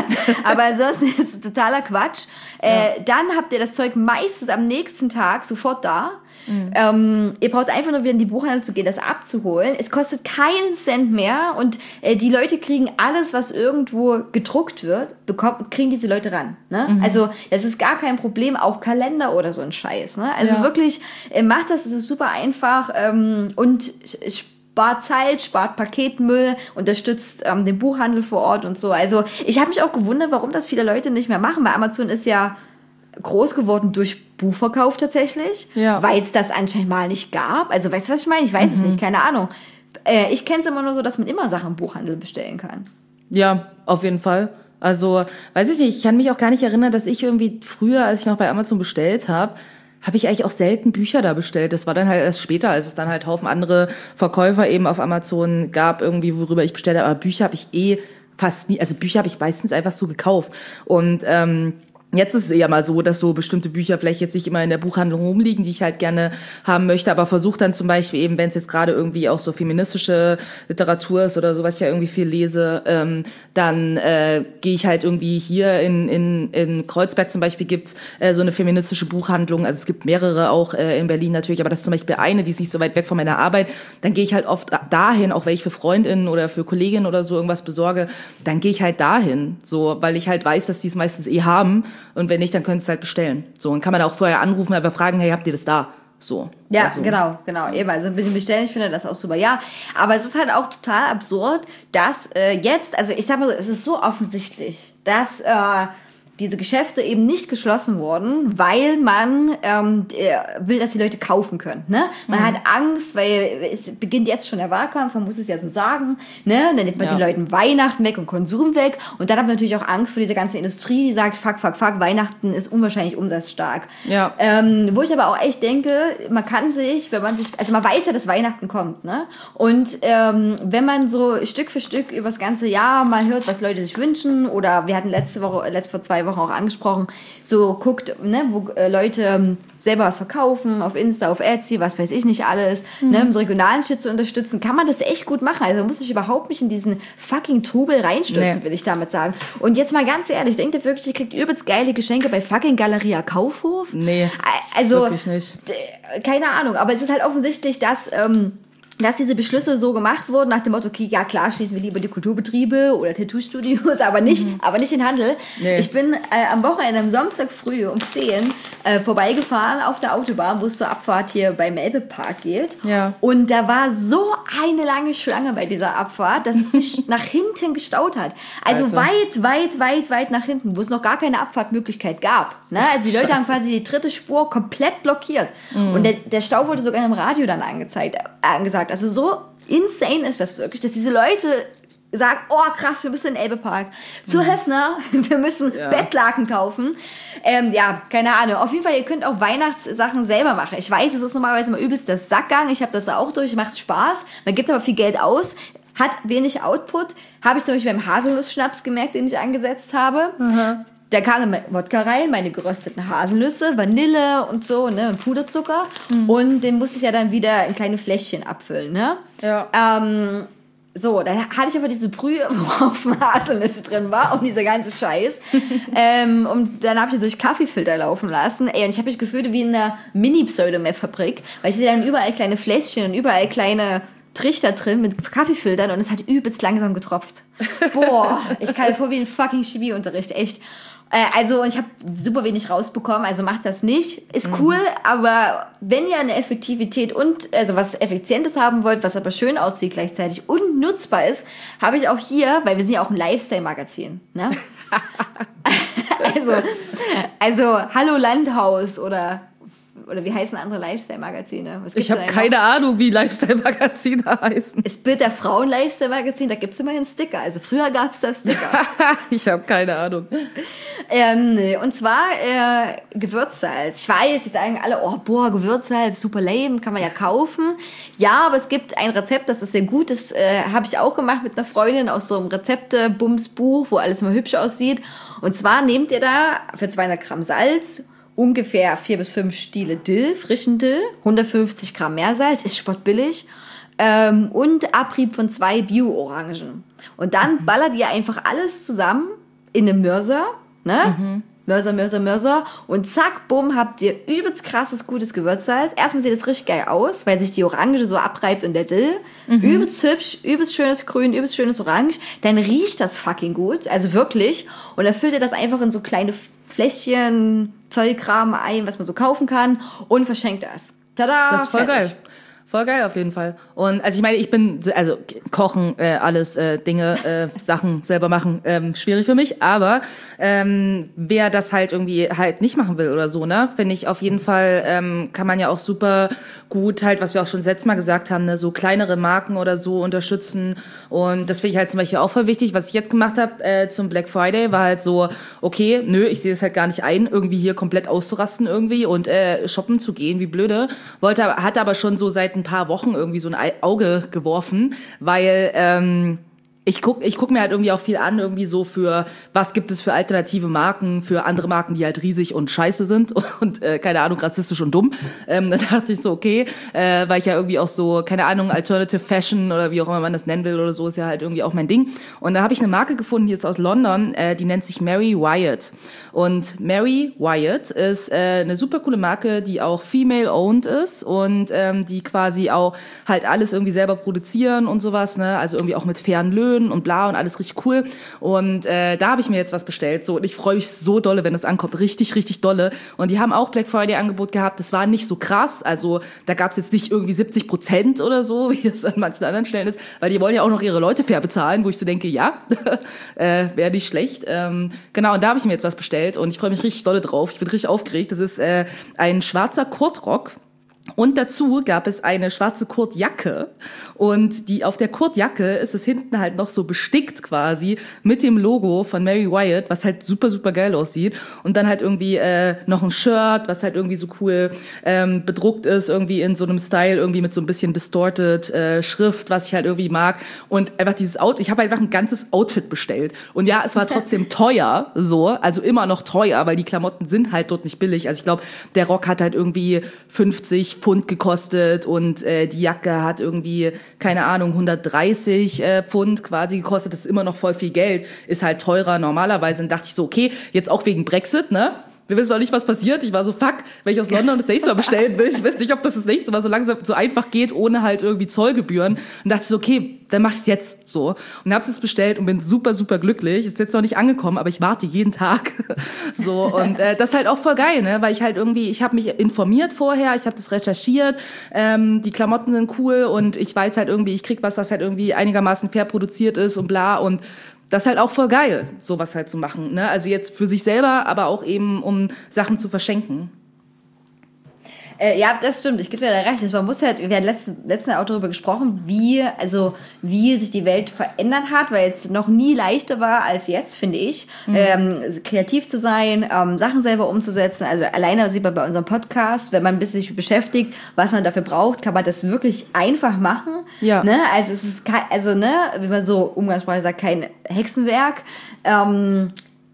Aber sonst ist es totaler Quatsch. Ja. Äh, dann habt ihr das Zeug meistens am nächsten Tag sofort da. Mhm. Ähm, ihr braucht einfach nur wieder in die Buchhandlung zu gehen, das abzuholen. Es kostet keinen Cent mehr und äh, die Leute kriegen alles, was irgendwo gedruckt wird, bekommt, kriegen diese Leute ran. Ne? Mhm. Also das ist gar kein Problem, auch Kalender oder so ein Scheiß. Ne? Also ja. wirklich, äh, macht das, es ist super einfach ähm, und spart Zeit, spart Paketmüll, unterstützt ähm, den Buchhandel vor Ort und so. Also ich habe mich auch gewundert, warum das viele Leute nicht mehr machen, weil Amazon ist ja groß geworden durch Buchverkauf tatsächlich, ja. weil es das anscheinend mal nicht gab. Also weißt du, was ich meine? Ich weiß mhm. es nicht, keine Ahnung. Äh, ich kenne es immer nur so, dass man immer Sachen im Buchhandel bestellen kann. Ja, auf jeden Fall. Also, weiß ich nicht, ich kann mich auch gar nicht erinnern, dass ich irgendwie früher, als ich noch bei Amazon bestellt habe, habe ich eigentlich auch selten Bücher da bestellt. Das war dann halt erst später, als es dann halt Haufen andere Verkäufer eben auf Amazon gab, irgendwie, worüber ich bestellt habe. Aber Bücher habe ich eh fast nie, also Bücher habe ich meistens einfach so gekauft. Und ähm, Jetzt ist es eher mal so, dass so bestimmte Bücher vielleicht jetzt nicht immer in der Buchhandlung rumliegen, die ich halt gerne haben möchte, aber versuche dann zum Beispiel eben, wenn es jetzt gerade irgendwie auch so feministische Literatur ist oder so, was ich ja irgendwie viel lese, ähm, dann äh, gehe ich halt irgendwie hier in in in Kreuzberg zum Beispiel gibt's äh, so eine feministische Buchhandlung, also es gibt mehrere auch äh, in Berlin natürlich, aber das ist zum Beispiel eine, die ist nicht so weit weg von meiner Arbeit, dann gehe ich halt oft dahin, auch wenn ich für Freundinnen oder für Kolleginnen oder so irgendwas besorge, dann gehe ich halt dahin, so, weil ich halt weiß, dass die es meistens eh haben. Und wenn nicht, dann könntest du halt bestellen. So, und kann man auch vorher anrufen, einfach fragen, hey, habt ihr das da? So. Ja, also. genau, genau. Eben, also bitte bestellen, ich finde das auch super. Ja, aber es ist halt auch total absurd, dass äh, jetzt, also ich sag mal so, es ist so offensichtlich, dass äh, diese Geschäfte eben nicht geschlossen wurden, weil man ähm, will, dass die Leute kaufen können. Ne? Man mhm. hat Angst, weil es beginnt jetzt schon der Wahlkampf, man muss es ja so sagen. Ne? Dann nimmt man ja. den Leuten Weihnachten weg und Konsum weg. Und dann hat man natürlich auch Angst vor dieser ganzen Industrie, die sagt, fuck, fuck, fuck, Weihnachten ist unwahrscheinlich umsatzstark. Ja. Ähm, wo ich aber auch echt denke, man kann sich, wenn man sich, also man weiß ja, dass Weihnachten kommt. Ne? Und ähm, wenn man so Stück für Stück über das ganze Jahr mal hört, was Leute sich wünschen, oder wir hatten letzte Woche, letzte vor zwei Wochen auch angesprochen, so guckt, ne, wo äh, Leute ähm, selber was verkaufen, auf Insta, auf Etsy, was weiß ich nicht alles, mhm. ne, um so regionalen Shit zu unterstützen, kann man das echt gut machen. Also man muss sich überhaupt nicht in diesen fucking Trubel reinstürzen, nee. will ich damit sagen. Und jetzt mal ganz ehrlich, denkt ihr wirklich, ihr kriegt übelst geile Geschenke bei fucking Galeria Kaufhof? Nee, also, wirklich nicht. Keine Ahnung, aber es ist halt offensichtlich, dass... Ähm, dass diese Beschlüsse so gemacht wurden, nach dem Motto, okay, ja klar, schließen wir lieber die Kulturbetriebe oder Tattoo-Studios, aber nicht, mhm. aber nicht den Handel. Nee. Ich bin äh, am Wochenende, am Samstag früh um zehn äh, vorbeigefahren auf der Autobahn, wo es zur Abfahrt hier beim Elbe-Park geht. Ja. Und da war so eine lange Schlange bei dieser Abfahrt, dass es sich nach hinten gestaut hat. Also Alter. weit, weit, weit, weit nach hinten, wo es noch gar keine Abfahrtmöglichkeit gab. Ne? Also die Leute Scheiße. haben quasi die dritte Spur komplett blockiert. Mhm. Und der, der Stau wurde sogar im Radio dann angezeigt, äh, angesagt. Also so insane ist das wirklich, dass diese Leute sagen, oh krass, wir müssen in den Elbe-Park. Zu mhm. Höfner, wir müssen ja. Bettlaken kaufen. Ähm, ja, keine Ahnung. Auf jeden Fall, ihr könnt auch Weihnachtssachen selber machen. Ich weiß, es ist normalerweise immer übelst der Sackgang. Ich habe das auch durch, macht Spaß. Man gibt aber viel Geld aus, hat wenig Output. Habe ich zum Beispiel beim Haselnuss-Schnaps gemerkt, den ich angesetzt habe. Mhm. Da kam Wodka rein, meine gerösteten Haselnüsse, Vanille und so, ne, und Puderzucker. Mhm. Und den musste ich ja dann wieder in kleine Fläschchen abfüllen, ne? Ja. Ähm, so, dann hatte ich aber diese Brühe, worauf Haselnüsse drin war, und dieser ganze Scheiß. ähm, und dann habe ich die durch Kaffeefilter laufen lassen. Ey, und ich habe mich gefühlt wie in einer Mini-Pseudometh-Fabrik, weil ich hatte dann überall kleine Fläschchen und überall kleine Trichter drin mit Kaffeefiltern, und es hat übelst langsam getropft. Boah, ich kam mir vor wie ein fucking Chemieunterricht, echt. Also, ich habe super wenig rausbekommen, also macht das nicht. Ist cool, mhm. aber wenn ihr eine Effektivität und also was Effizientes haben wollt, was aber schön aussieht gleichzeitig und nutzbar ist, habe ich auch hier, weil wir sind ja auch ein Lifestyle-Magazin, ne? also, also, Hallo Landhaus oder... Oder wie heißen andere Lifestyle-Magazine? Ich habe keine Ahnung, wie Lifestyle-Magazine heißen. Das Bild der Frauen-Lifestyle-Magazin, da gibt es immer einen Sticker. Also früher gab es da Sticker. Ich habe keine Ahnung. Ähm, und zwar äh, Gewürzsalz. Ich weiß, jetzt sagen alle, oh, boah, Gewürzsalz, super lame, kann man ja kaufen. Ja, aber es gibt ein Rezept, das ist sehr gut. Das äh, habe ich auch gemacht mit einer Freundin aus so einem Rezepte-Bums-Buch, wo alles immer hübsch aussieht. Und zwar nehmt ihr da für zweihundert Gramm Salz ungefähr vier bis fünf Stiele Dill, frischen Dill, hundertfünfzig Gramm Meersalz, ist spottbillig, ähm, und Abrieb von zwei Bio-Orangen. Und dann ballert ihr einfach alles zusammen in einem Mörser, ne? Mhm. Mörser, Mörser, Mörser, und zack, bumm, habt ihr übelst krasses, gutes Gewürzsalz. Erstmal sieht das richtig geil aus, weil sich die Orange so abreibt und der Dill. Mhm. Übelst hübsch, übelst schönes Grün, übelst schönes Orange. Dann riecht das fucking gut, also wirklich. Und dann füllt ihr das einfach in so kleine Fläschchen, Zeugkram ein, was man so kaufen kann, und verschenkt das. Tada! Das ist voll fertig. Geil. Voll geil auf jeden Fall. Und also ich meine, ich bin, also kochen, äh, alles äh, Dinge, äh, Sachen selber machen, ähm, schwierig für mich. Aber ähm, wer das halt irgendwie halt nicht machen will oder so, ne, finde ich auf jeden Fall, ähm, kann man ja auch super gut halt, was wir auch schon letztes Mal gesagt haben, ne, so kleinere Marken oder so unterstützen. Und das finde ich halt zum Beispiel auch voll wichtig. Was ich jetzt gemacht habe äh, zum Black Friday, war halt so, okay, nö, ich sehe es halt gar nicht ein, irgendwie hier komplett auszurasten irgendwie und äh, shoppen zu gehen, wie blöde. Wollte, hatte aber schon so seit ein paar Wochen irgendwie so ein Auge geworfen, weil ähm, Ich guck, ich guck mir halt irgendwie auch viel an, irgendwie so für, was gibt es für alternative Marken, für andere Marken, die halt riesig und scheiße sind und, und äh, keine Ahnung, rassistisch und dumm. Ähm, da dachte ich so, okay, äh, weil ich ja irgendwie auch so, keine Ahnung, Alternative Fashion oder wie auch immer man das nennen will oder so, ist ja halt irgendwie auch mein Ding. Und da habe ich eine Marke gefunden, die ist aus London, äh, die nennt sich Mary Wyatt. Und Mary Wyatt ist äh, eine super coole Marke, die auch female-owned ist und ähm, die quasi auch halt alles irgendwie selber produzieren und sowas, ne? Also irgendwie auch mit fairen Löhnen und bla und alles richtig cool. Und äh, da habe ich mir jetzt was bestellt. So, und ich freue mich so dolle, wenn das ankommt. Richtig, richtig dolle. Und die haben auch Black Friday Angebot gehabt. Das war nicht so krass. Also da gab es jetzt nicht irgendwie siebzig Prozent oder so, wie es an manchen anderen Stellen ist, weil die wollen ja auch noch ihre Leute fair bezahlen, wo ich so denke, ja, äh, wäre nicht schlecht. Ähm, genau, und da habe ich mir jetzt was bestellt und ich freue mich richtig dolle drauf. Ich bin richtig aufgeregt. Das ist äh, ein schwarzer Kurtrock. Und dazu gab es eine schwarze Kurtjacke und die auf der Kurtjacke ist es hinten halt noch so bestickt quasi mit dem Logo von Mary Wyatt, was halt super, super geil aussieht. Und dann halt irgendwie äh, noch ein Shirt, was halt irgendwie so cool ähm, bedruckt ist, irgendwie in so einem Style, irgendwie mit so ein bisschen distorted äh, Schrift, was ich halt irgendwie mag. Und einfach dieses Out, ich habe einfach ein ganzes Outfit bestellt. Und ja, es war trotzdem teuer, so, also immer noch teuer, weil die Klamotten sind halt dort nicht billig. Also ich glaube, der Rock hat halt irgendwie fünfzig Pfund gekostet und äh, die Jacke hat irgendwie, keine Ahnung, hundertdreißig äh, Pfund quasi gekostet. Das ist immer noch voll viel Geld, ist halt teurer normalerweise. Und dachte ich so, okay, jetzt auch wegen Brexit, ne? Wir wissen auch nicht, was passiert. Ich war so, fuck, wenn ich aus London das nächste Mal bestellen will, ich weiß nicht, ob das das nächste Mal so langsam so einfach geht, ohne halt irgendwie Zollgebühren. Und dachte ich so, okay, dann mach ich's jetzt so. Und hab's jetzt bestellt und bin super, super glücklich. Ist jetzt noch nicht angekommen, aber ich warte jeden Tag. So, und äh, das ist halt auch voll geil, ne? Weil ich halt irgendwie, ich habe mich informiert vorher, ich habe das recherchiert, ähm, die Klamotten sind cool und ich weiß halt irgendwie, ich krieg was, was halt irgendwie einigermaßen fair produziert ist und bla und das ist halt auch voll geil, sowas halt zu machen, ne? Also jetzt für sich selber, aber auch eben, um Sachen zu verschenken. Äh, ja, das stimmt. Ich gebe dir da recht. Man muss halt, wir hatten letzten, letzten auch darüber gesprochen, wie, also, wie sich die Welt verändert hat, weil es noch nie leichter war als jetzt, finde ich, mhm. ähm, kreativ zu sein, ähm, Sachen selber umzusetzen. Also alleine sieht man bei unserem Podcast, wenn man ein bisschen sich beschäftigt, was man dafür braucht, kann man das wirklich einfach machen. Ja. Ne? Also es ist kein, also ne, wie man so umgangssprachlich sagt, kein Hexenwerk. Ähm,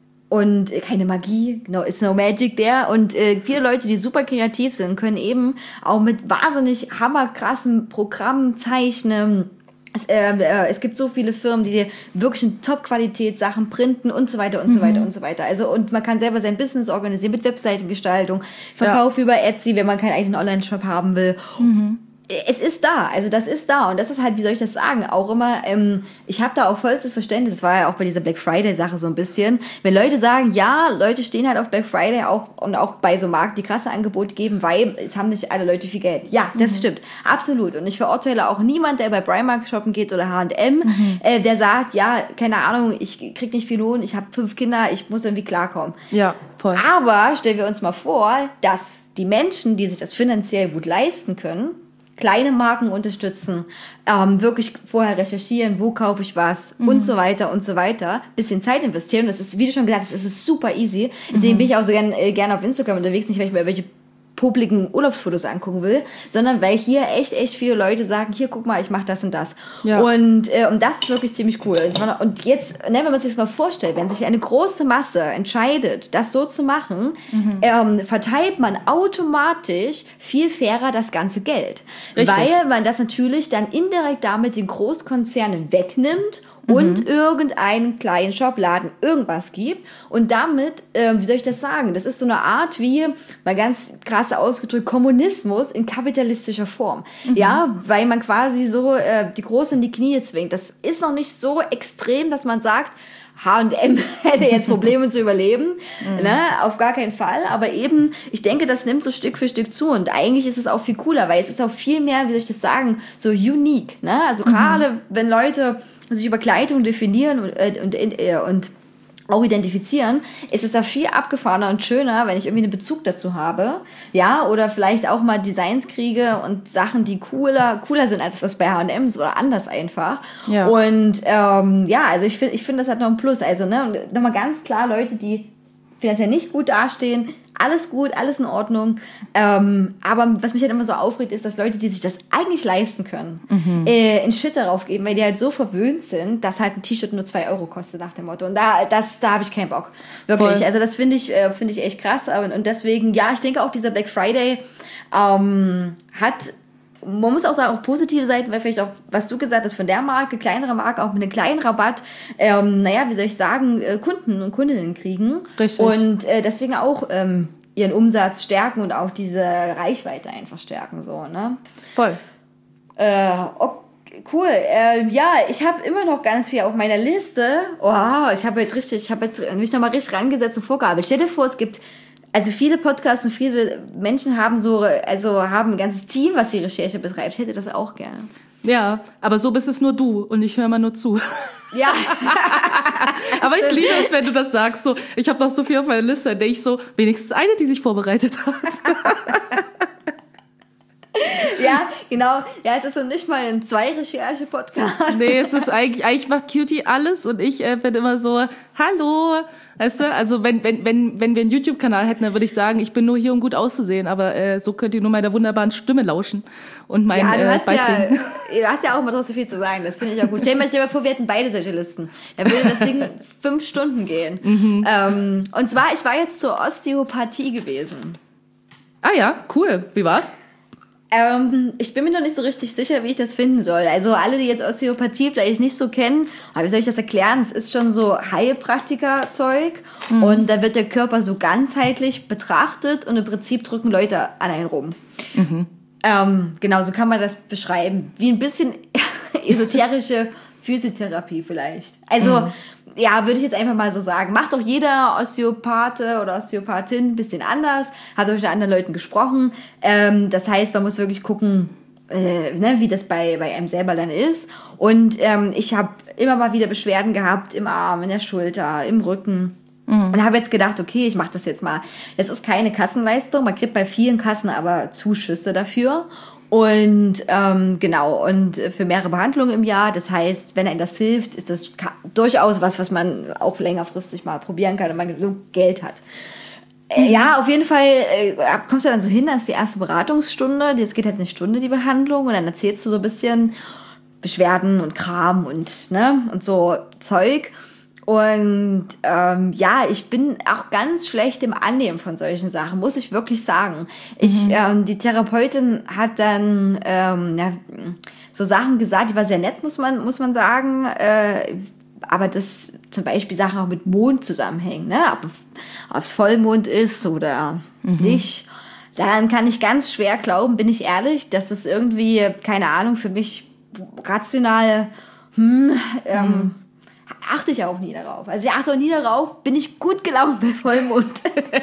Und keine Magie, no, it's no magic there. Und äh, viele Leute, die super kreativ sind, können eben auch mit wahnsinnig hammerkrassen Programmen zeichnen. Es, äh, äh, es gibt so viele Firmen, die wirklich in Top-Qualität Sachen printen und so weiter und mhm. so weiter und so weiter. Also und man kann selber sein Business organisieren mit Webseitengestaltung, Verkauf ja. über Etsy, wenn man keinen eigenen Online-Shop haben will. Mhm. Es ist da, also das ist da und das ist halt, wie soll ich das sagen, auch immer, ähm, ich habe da auch vollstes Verständnis, das war ja auch bei dieser Black Friday-Sache so ein bisschen, wenn Leute sagen, ja, Leute stehen halt auf Black Friday auch und auch bei so Marken, die krasse Angebote geben, weil es haben nicht alle Leute viel Geld. Ja, das mhm. stimmt, absolut und ich verurteile auch niemand, der bei Primark shoppen geht oder H und M, mhm. äh, der sagt, ja, keine Ahnung, ich krieg nicht viel Lohn, ich habe fünf Kinder, ich muss irgendwie klarkommen. Ja, voll. Aber stellen wir uns mal vor, dass die Menschen, die sich das finanziell gut leisten können, kleine Marken unterstützen, ähm, wirklich vorher recherchieren, wo kaufe ich was mhm. und so weiter und so weiter, bisschen Zeit investieren. Das ist, wie du schon gesagt hast, das ist super easy. Deswegen mhm. bin ich auch so gerne äh, gern auf Instagram unterwegs, nicht weil ich mir welche publiken Urlaubsfotos angucken will, sondern weil hier echt, echt viele Leute sagen, hier, guck mal, ich mache das und das. Ja. Und, äh, und das ist wirklich ziemlich cool. Und jetzt, ne, wenn man sich das mal vorstellt, wenn sich eine große Masse entscheidet, das so zu machen, mhm. ähm, verteilt man automatisch viel fairer das ganze Geld. Richtig. Weil man das natürlich dann indirekt damit den Großkonzernen wegnimmt und mhm. irgendeinen kleinen Shopladen irgendwas gibt und damit, äh, wie soll ich das sagen, das ist so eine Art wie, mal ganz krass ausgedrückt, Kommunismus in kapitalistischer Form. Mhm. Ja, weil man quasi so äh, die Großen in die Knie zwingt. Das ist noch nicht so extrem, dass man sagt, H und M hätte jetzt Probleme zu überleben, mhm. ne? Auf gar keinen Fall, aber eben, ich denke, das nimmt so Stück für Stück zu und eigentlich ist es auch viel cooler, weil es ist auch viel mehr, wie soll ich das sagen, so unique, ne? Also mhm. gerade, wenn Leute sich über Kleidung definieren und, und, und, und auch identifizieren, ist es da viel abgefahrener und schöner, wenn ich irgendwie einen Bezug dazu habe, ja, oder vielleicht auch mal Designs kriege und Sachen, die cooler, cooler sind als das bei H und M ist oder anders einfach. Ja. Und ähm, ja, also ich finde, ich finde, das hat noch ein Plus. Also ne, und nochmal ganz klar, Leute, die finanziell nicht gut dastehen. Alles gut, alles in Ordnung. Ähm, aber was mich halt immer so aufregt, ist, dass Leute, die sich das eigentlich leisten können, mhm. äh, einen Shit darauf geben, weil die halt so verwöhnt sind, dass halt ein T-Shirt nur zwei Euro kostet nach dem Motto. Und da, das, da habe ich keinen Bock. Wirklich. Voll. Also das finde ich, äh, finde ich echt krass. Und deswegen, ja, ich denke auch, dieser Black Friday ähm, hat... Man muss auch sagen, auch positive Seiten, weil vielleicht auch, was du gesagt hast, von der Marke, kleinere Marke, auch mit einem kleinen Rabatt, ähm, naja, wie soll ich sagen, äh, Kunden und Kundinnen kriegen. Richtig. Und äh, deswegen auch ähm, ihren Umsatz stärken und auch diese Reichweite einfach stärken, so, ne? Voll. Äh, okay, cool. Äh, ja, ich habe immer noch ganz viel auf meiner Liste. Oh, ich habe jetzt richtig, ich habe jetzt mich nochmal richtig rangesetzt und vorgearbeitet. Stell dir vor, es gibt Also viele Podcasts und viele Menschen haben so, also haben ein ganzes Team, was die Recherche betreibt. Ich hätte das auch gerne. Ja, aber so bist es nur du und ich höre mal nur zu. Ja. Aber ich liebe es, wenn du das sagst. So, ich habe noch so viel auf meiner Liste, dann denke ich so, wenigstens eine, die sich vorbereitet hat. Ja, genau. Ja, es ist so nicht mal ein Zwei-Recherche-Podcast. Nee, es ist eigentlich, eigentlich macht Cutie alles und ich äh, bin immer so, hallo, weißt du, also wenn, wenn, wenn, wenn wir einen YouTube-Kanal hätten, dann würde ich sagen, ich bin nur hier, um gut auszusehen, aber äh, so könnt ihr nur meiner wunderbaren Stimme lauschen und meinen ja, du hast äh, Beiträgen. Ja, du hast ja auch immer so viel zu sagen, das finde ich auch gut. Stell dir mal vor, wir hätten beide solche Listen. Dann würde das Ding fünf Stunden gehen. Mhm. Ähm, und zwar, ich war jetzt zur Osteopathie gewesen. Ah ja, cool. Wie war's? Ähm, ich bin mir noch nicht so richtig sicher, wie ich das finden soll. Also alle, die jetzt Osteopathie vielleicht nicht so kennen, aber wie soll ich das erklären? Es ist schon so Heilpraktiker-Zeug mhm. und da wird der Körper so ganzheitlich betrachtet und im Prinzip drücken Leute an einen rum. Mhm. Ähm, genau, so kann man das beschreiben. Wie ein bisschen esoterische Physiotherapie vielleicht. Also, mhm. ja, würde ich jetzt einfach mal so sagen. Macht doch jeder Osteopathe oder Osteopathin ein bisschen anders. Hat auch mit anderen Leuten gesprochen. Ähm, das heißt, man muss wirklich gucken, äh, ne, wie das bei, bei einem selber dann ist. Und ähm, ich habe immer mal wieder Beschwerden gehabt im Arm, in der Schulter, im Rücken. Mhm. Und habe jetzt gedacht, okay, ich mache das jetzt mal. Es ist keine Kassenleistung. Man kriegt bei vielen Kassen aber Zuschüsse dafür. Und ähm, genau, und für mehrere Behandlungen im Jahr, das heißt, wenn einem das hilft, ist das durchaus was, was man auch längerfristig mal probieren kann, wenn man genug Geld hat. Mhm. Äh, ja, auf jeden Fall äh, kommst du dann so hin, das ist die erste Beratungsstunde, das geht halt eine Stunde, die Behandlung, und dann erzählst du so ein bisschen Beschwerden und Kram und, ne, und so Zeug. Und ähm, ja, ich bin auch ganz schlecht im Annehmen von solchen Sachen, muss ich wirklich sagen. Ich, mhm. ähm, die Therapeutin hat dann ähm, ja, so Sachen gesagt, die war sehr nett, muss man, muss man sagen. Äh, aber das zum Beispiel Sachen auch mit Mond zusammenhängen, ne? Ob es Vollmond ist oder mhm. nicht. Daran kann ich ganz schwer glauben, bin ich ehrlich, dass es irgendwie, keine Ahnung, für mich rational, hm, ähm, mhm. achte ich auch nie darauf. Also ich achte auch nie darauf, bin ich gut gelaunt bei Vollmond.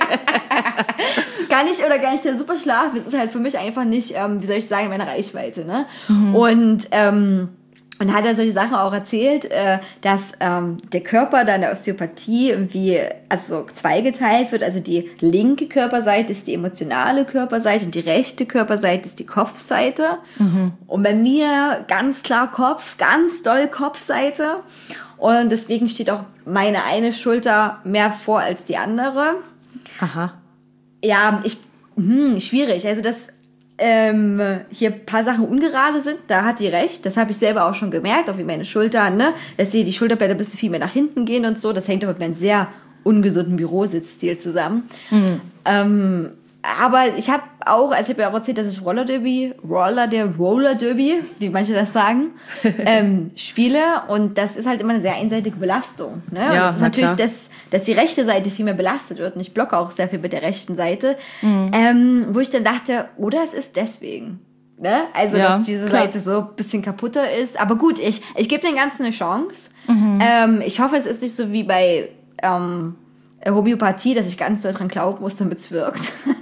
Gar nicht, oder gar nicht der Superschlaf. Das ist halt für mich einfach nicht, ähm, wie soll ich sagen, meine Reichweite. Ne? Mhm. Und ähm, und hat er solche Sachen auch erzählt, äh, dass ähm, der Körper da in der Osteopathie irgendwie also so zweigeteilt wird. Also die linke Körperseite ist die emotionale Körperseite und die rechte Körperseite ist die Kopfseite. Mhm. Und bei mir ganz klar Kopf, ganz doll Kopfseite. Und deswegen steht auch meine eine Schulter mehr vor als die andere. Aha. Ja, ich, hm, schwierig. Also, dass ähm, hier ein paar Sachen ungerade sind, da hat die recht. Das habe ich selber auch schon gemerkt, auch wie meine Schultern, ne? Dass die, die Schulterblätter ein bisschen viel mehr nach hinten gehen und so. Das hängt auch mit meinem sehr ungesunden Bürositzstil zusammen. Mhm. Ähm, aber ich habe auch, also ich habe ja auch erzählt, dass ich Roller Derby, Roller der Roller Derby, wie manche das sagen, ähm, spiele, und das ist halt immer eine sehr einseitige Belastung. Ne? Ja, und das ist natürlich, dass, dass die rechte Seite viel mehr belastet wird, und ich blocke auch sehr viel mit der rechten Seite, mhm. ähm, wo ich dann dachte, oder es ist deswegen. Ne? Also, ja, dass diese klar. Seite so ein bisschen kaputter ist. Aber gut, ich, ich gebe dem Ganzen eine Chance. Mhm. Ähm, ich hoffe, es ist nicht so wie bei ähm, Homöopathie, dass ich ganz doll dran glauben muss, damit es wirkt.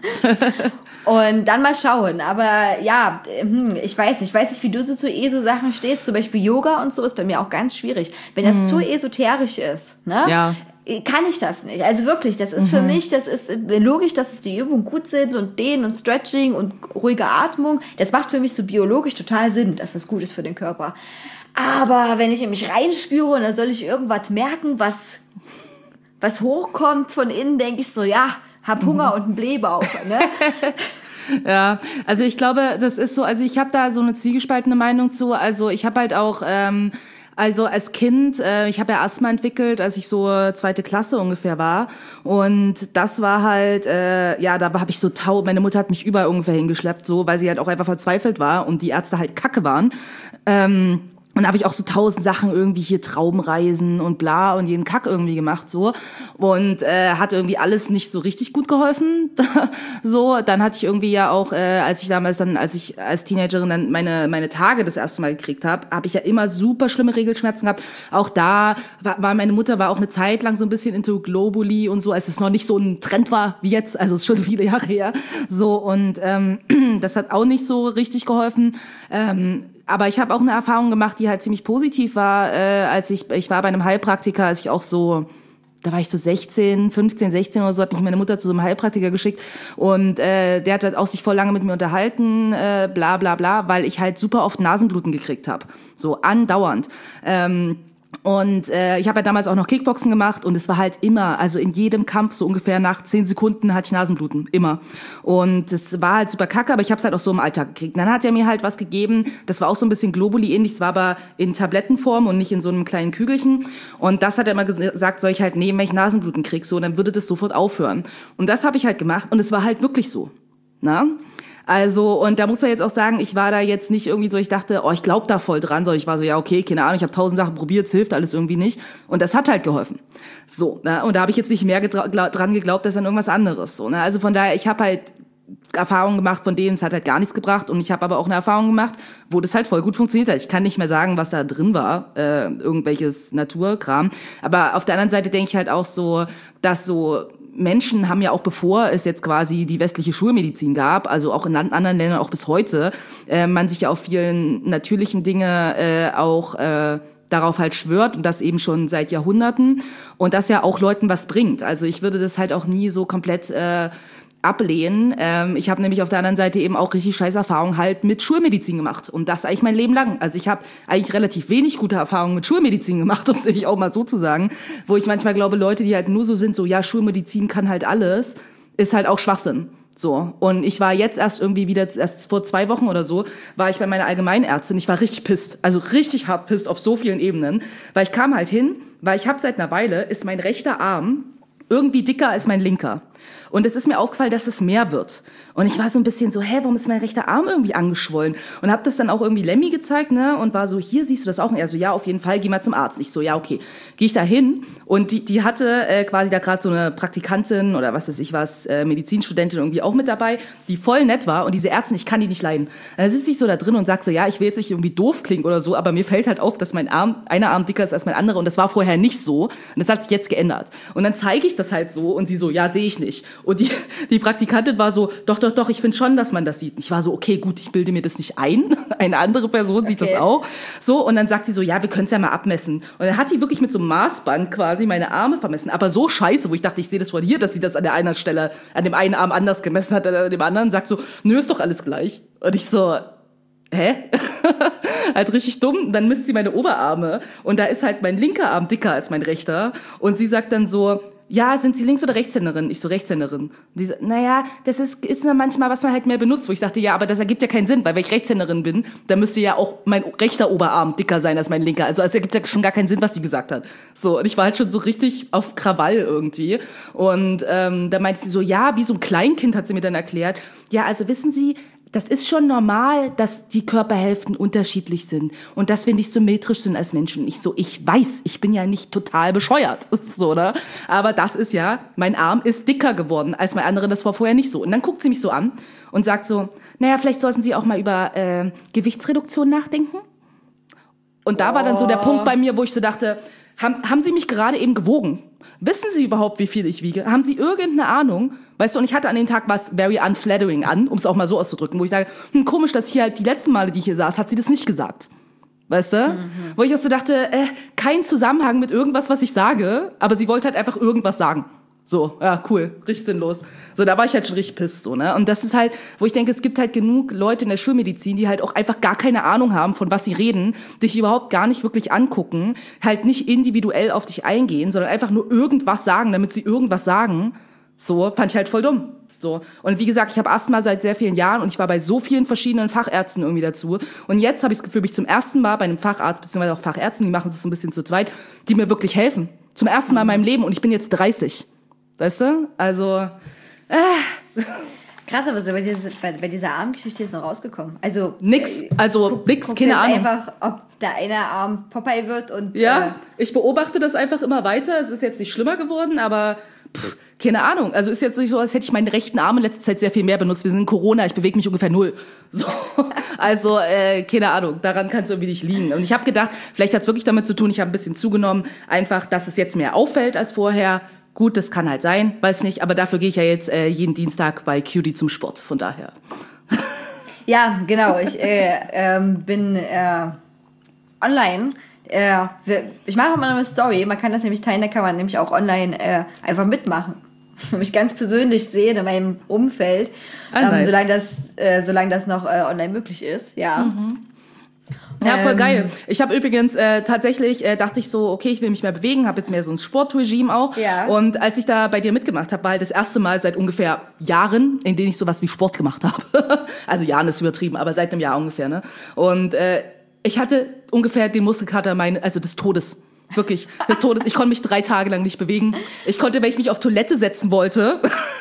Und dann mal schauen. Aber ja, ich weiß nicht, ich weiß nicht, wie du so zu E S O-Sachen stehst. Zum Beispiel Yoga und so ist bei mir auch ganz schwierig. Wenn das mhm. zu esoterisch ist, ne? Ja. Kann ich das nicht. Also wirklich, das ist mhm. für mich, das ist logisch, dass es die Übungen gut sind und Dehnen und Stretching und ruhige Atmung. Das macht für mich so biologisch total Sinn, dass das gut ist für den Körper. Aber wenn ich in mich reinspüre und dann soll ich irgendwas merken, was was hochkommt von innen, denke ich so, ja, hab Hunger mhm. und einen Blähbauch, ne? Ja, also ich glaube, das ist so, also ich habe da so eine zwiegespaltene Meinung zu. Also ich habe halt auch, ähm, also als Kind, äh, ich habe ja Asthma entwickelt, als ich so zweite Klasse ungefähr war. Und das war halt, äh, ja, da habe ich so taub, meine Mutter hat mich überall ungefähr hingeschleppt, so, weil sie halt auch einfach verzweifelt war und die Ärzte halt kacke waren. Ähm, Und da habe ich auch so tausend Sachen irgendwie hier Traumreisen und bla und jeden Kack irgendwie gemacht so und äh, hat irgendwie alles nicht so richtig gut geholfen. So, dann hatte ich irgendwie ja auch, äh, als ich damals dann, als ich als Teenagerin dann meine meine Tage das erste Mal gekriegt habe, habe ich ja immer super schlimme Regelschmerzen gehabt. Auch da war, war meine Mutter war auch eine Zeit lang so ein bisschen into Globuli und so, als es noch nicht so ein Trend war wie jetzt, also es ist schon viele Jahre her. So und ähm, das hat auch nicht so richtig geholfen. Ähm, Aber ich habe auch eine Erfahrung gemacht, die halt ziemlich positiv war, äh, als ich, ich war bei einem Heilpraktiker, als ich auch so, da war ich so sechzehn, fünfzehn, sechzehn oder so, hat mich meine Mutter zu so einem Heilpraktiker geschickt und äh, der hat halt auch sich voll lange mit mir unterhalten, äh, bla bla bla, weil ich halt super oft Nasenbluten gekriegt habe, so andauernd. Ähm, Und äh, ich habe ja damals auch noch Kickboxen gemacht und es war halt immer, also in jedem Kampf so ungefähr nach zehn Sekunden hatte ich Nasenbluten, immer. Und es war halt super kacke, aber ich habe es halt auch so im Alltag gekriegt. Und dann hat er mir halt was gegeben, das war auch so ein bisschen Globuli-ähnlich, es war aber in Tablettenform und nicht in so einem kleinen Kügelchen. Und das hat er immer gesagt, soll ich halt nehmen, wenn ich Nasenbluten krieg, so, dann würde das sofort aufhören. Und das habe ich halt gemacht und es war halt wirklich so, na? Also, und da muss man jetzt auch sagen, ich war da jetzt nicht irgendwie so, ich dachte, oh, ich glaube da voll dran, sondern ich war so, ja, okay, keine Ahnung, ich habe tausend Sachen probiert, es hilft alles irgendwie nicht. Und das hat halt geholfen. So, ne? Und da habe ich jetzt nicht mehr gedra- dran geglaubt, als an irgendwas anderes. So, ne? Also von daher, ich habe halt Erfahrungen gemacht, von denen es hat halt gar nichts gebracht. Und ich habe aber auch eine Erfahrung gemacht, wo das halt voll gut funktioniert hat. Ich kann nicht mehr sagen, was da drin war, äh, irgendwelches Naturkram. Aber auf der anderen Seite denke ich halt auch so, dass so Menschen haben ja auch, bevor es jetzt quasi die westliche Schulmedizin gab, also auch in anderen Ländern, auch bis heute, äh, man sich ja auf vielen natürlichen Dinge äh, auch äh, darauf halt schwört und das eben schon seit Jahrhunderten und das ja auch Leuten was bringt. Also ich würde das halt auch nie so komplett äh, ablehnen. Ähm, ich habe nämlich auf der anderen Seite eben auch richtig scheiß Erfahrungen halt mit Schulmedizin gemacht und das eigentlich mein Leben lang. Also ich habe eigentlich relativ wenig gute Erfahrungen mit Schulmedizin gemacht, um es nämlich auch mal so zu sagen, wo ich manchmal glaube, Leute, die halt nur so sind, so ja, Schulmedizin kann halt alles, ist halt auch Schwachsinn. So, und ich war jetzt erst irgendwie wieder, erst vor zwei Wochen oder so, war ich bei meiner Allgemeinärztin. Ich war richtig pisst, also richtig hart pisst auf so vielen Ebenen, weil ich kam halt hin, weil ich habe seit einer Weile, ist mein rechter Arm irgendwie dicker als mein linker. Und es ist mir aufgefallen, dass es mehr wird. Und ich war so ein bisschen so, hä, warum ist mein rechter Arm irgendwie angeschwollen? Und habe das dann auch irgendwie Lemmy gezeigt, ne? Und war so, hier siehst du das auch? Und er so, ja, auf jeden Fall, geh mal zum Arzt. Ich so, ja, okay. Gehe ich da hin und die, die hatte äh, quasi da gerade so eine Praktikantin oder was weiß ich was, äh, Medizinstudentin irgendwie auch mit dabei, die voll nett war. Und diese Ärztin, ich kann die nicht leiden. Und dann sitze ich so da drin und sag so, ja, ich will jetzt nicht irgendwie doof klingen oder so, aber mir fällt halt auf, dass mein Arm, einer Arm dicker ist als mein anderer. Und das war vorher nicht so. Und das hat sich jetzt geändert. Und dann zeige ich das halt so und sie so, ja, sehe ich nicht. Und die, die Praktikantin war so, doch, doch, doch, ich finde schon, dass man das sieht. Ich war so, okay, gut, ich bilde mir das nicht ein. Eine andere Person sieht okay. Das auch. So, und dann sagt sie so, ja, wir können es ja mal abmessen. Und dann hat die wirklich mit so einem Maßband quasi meine Arme vermessen. Aber so scheiße, wo ich dachte, ich sehe das von hier, dass sie das an der einen Stelle, an dem einen Arm anders gemessen hat, an dem anderen, sagt so, nö, ist doch alles gleich. Und ich so, hä? Halt richtig dumm. Dann misst sie meine Oberarme. Und da ist halt mein linker Arm dicker als mein rechter. Und sie sagt dann so, ja, sind Sie Links- oder Rechtshänderin? Ich so, Rechtshänderin. Die so, naja, das ist, ist nur manchmal, was man halt mehr benutzt. Wo ich dachte, ja, aber das ergibt ja keinen Sinn, weil wenn ich Rechtshänderin bin, dann müsste ja auch mein rechter Oberarm dicker sein als mein linker. Also es ergibt ja schon gar keinen Sinn, was sie gesagt hat. So, und ich war halt schon so richtig auf Krawall irgendwie. Und ähm, da meinte sie so, ja, wie so ein Kleinkind hat sie mir dann erklärt. Ja, also wissen Sie, das ist schon normal, dass die Körperhälften unterschiedlich sind und dass wir nicht symmetrisch sind als Menschen. Ich so, ich weiß, ich bin ja nicht total bescheuert, so, oder? Aber das ist ja, mein Arm ist dicker geworden als mein anderer, das war vorher nicht so. Und dann guckt sie mich so an und sagt so, naja, vielleicht sollten Sie auch mal über äh, Gewichtsreduktion nachdenken. Und da oh. war dann so der Punkt bei mir, wo ich so dachte, haben, haben Sie mich gerade eben gewogen? Wissen Sie überhaupt, wie viel ich wiege? Haben Sie irgendeine Ahnung? Weißt du, und ich hatte an dem Tag was very unflattering an, um es auch mal so auszudrücken, wo ich sage, hm, komisch, dass hier halt die letzten Male, die ich hier saß, hat sie das nicht gesagt. Weißt du? Mhm. Wo ich auch so dachte, äh, kein Zusammenhang mit irgendwas, was ich sage, aber sie wollte halt einfach irgendwas sagen. So, ja, cool, richtig sinnlos. So, da war ich halt schon richtig pisst, so, ne? Und das ist halt, wo ich denke, es gibt halt genug Leute in der Schulmedizin, die halt auch einfach gar keine Ahnung haben, von was sie reden, dich überhaupt gar nicht wirklich angucken, halt nicht individuell auf dich eingehen, sondern einfach nur irgendwas sagen, damit sie irgendwas sagen. So, fand ich halt voll dumm. So. Und wie gesagt, ich habe Asthma seit sehr vielen Jahren und ich war bei so vielen verschiedenen Fachärzten irgendwie dazu. Und jetzt habe ich das Gefühl, bin ich zum ersten Mal bei einem Facharzt, beziehungsweise auch Fachärzten, die machen es so ein bisschen zu zweit, die mir wirklich helfen. Zum ersten Mal in meinem Leben und ich bin jetzt dreißig. Weißt du? Also, äh. Krass, aber so bei, dieser, bei, bei dieser Armgeschichte ist noch rausgekommen. Also nix, also guck, nix, keine Ahnung. Einfach, ob der eine Arm Popeye wird und... Ja, äh, ich beobachte das einfach immer weiter. Es ist jetzt nicht schlimmer geworden, aber pff, keine Ahnung. Also ist jetzt nicht so, als hätte ich meinen rechten Arm in letzter Zeit sehr viel mehr benutzt. Wir sind in Corona, ich bewege mich ungefähr null. So. Also, äh, keine Ahnung, daran kann es irgendwie nicht liegen. Und ich habe gedacht, vielleicht hat es wirklich damit zu tun, ich habe ein bisschen zugenommen, einfach, dass es jetzt mehr auffällt als vorher. Gut, das kann halt sein, weiß nicht, aber dafür gehe ich ja jetzt äh, jeden Dienstag bei Cutie zum Sport, von daher. Ja, genau, ich äh, ähm, bin äh, online. Äh, ich mache auch mal eine Story, man kann das nämlich teilen, da kann man nämlich auch online äh, einfach mitmachen. Mich ganz persönlich sehen in meinem Umfeld, ah, ähm, nice. solange das, äh, solange das noch äh, online möglich ist, ja. Mhm. Ja, voll geil. Ich habe übrigens äh, tatsächlich, äh, dachte ich so, okay, ich will mich mehr bewegen, habe jetzt mehr so ein Sportregime auch. Ja. Und als ich da bei dir mitgemacht habe, war halt das erste Mal seit ungefähr Jahren, in denen ich sowas wie Sport gemacht habe. Also Jahren ist übertrieben, aber seit einem Jahr ungefähr. Ne? Und äh, ich hatte ungefähr den Muskelkater, mein, also des Todes. Wirklich, des Todes. Ich konnte mich drei Tage lang nicht bewegen. Ich konnte, wenn ich mich auf Toilette setzen wollte...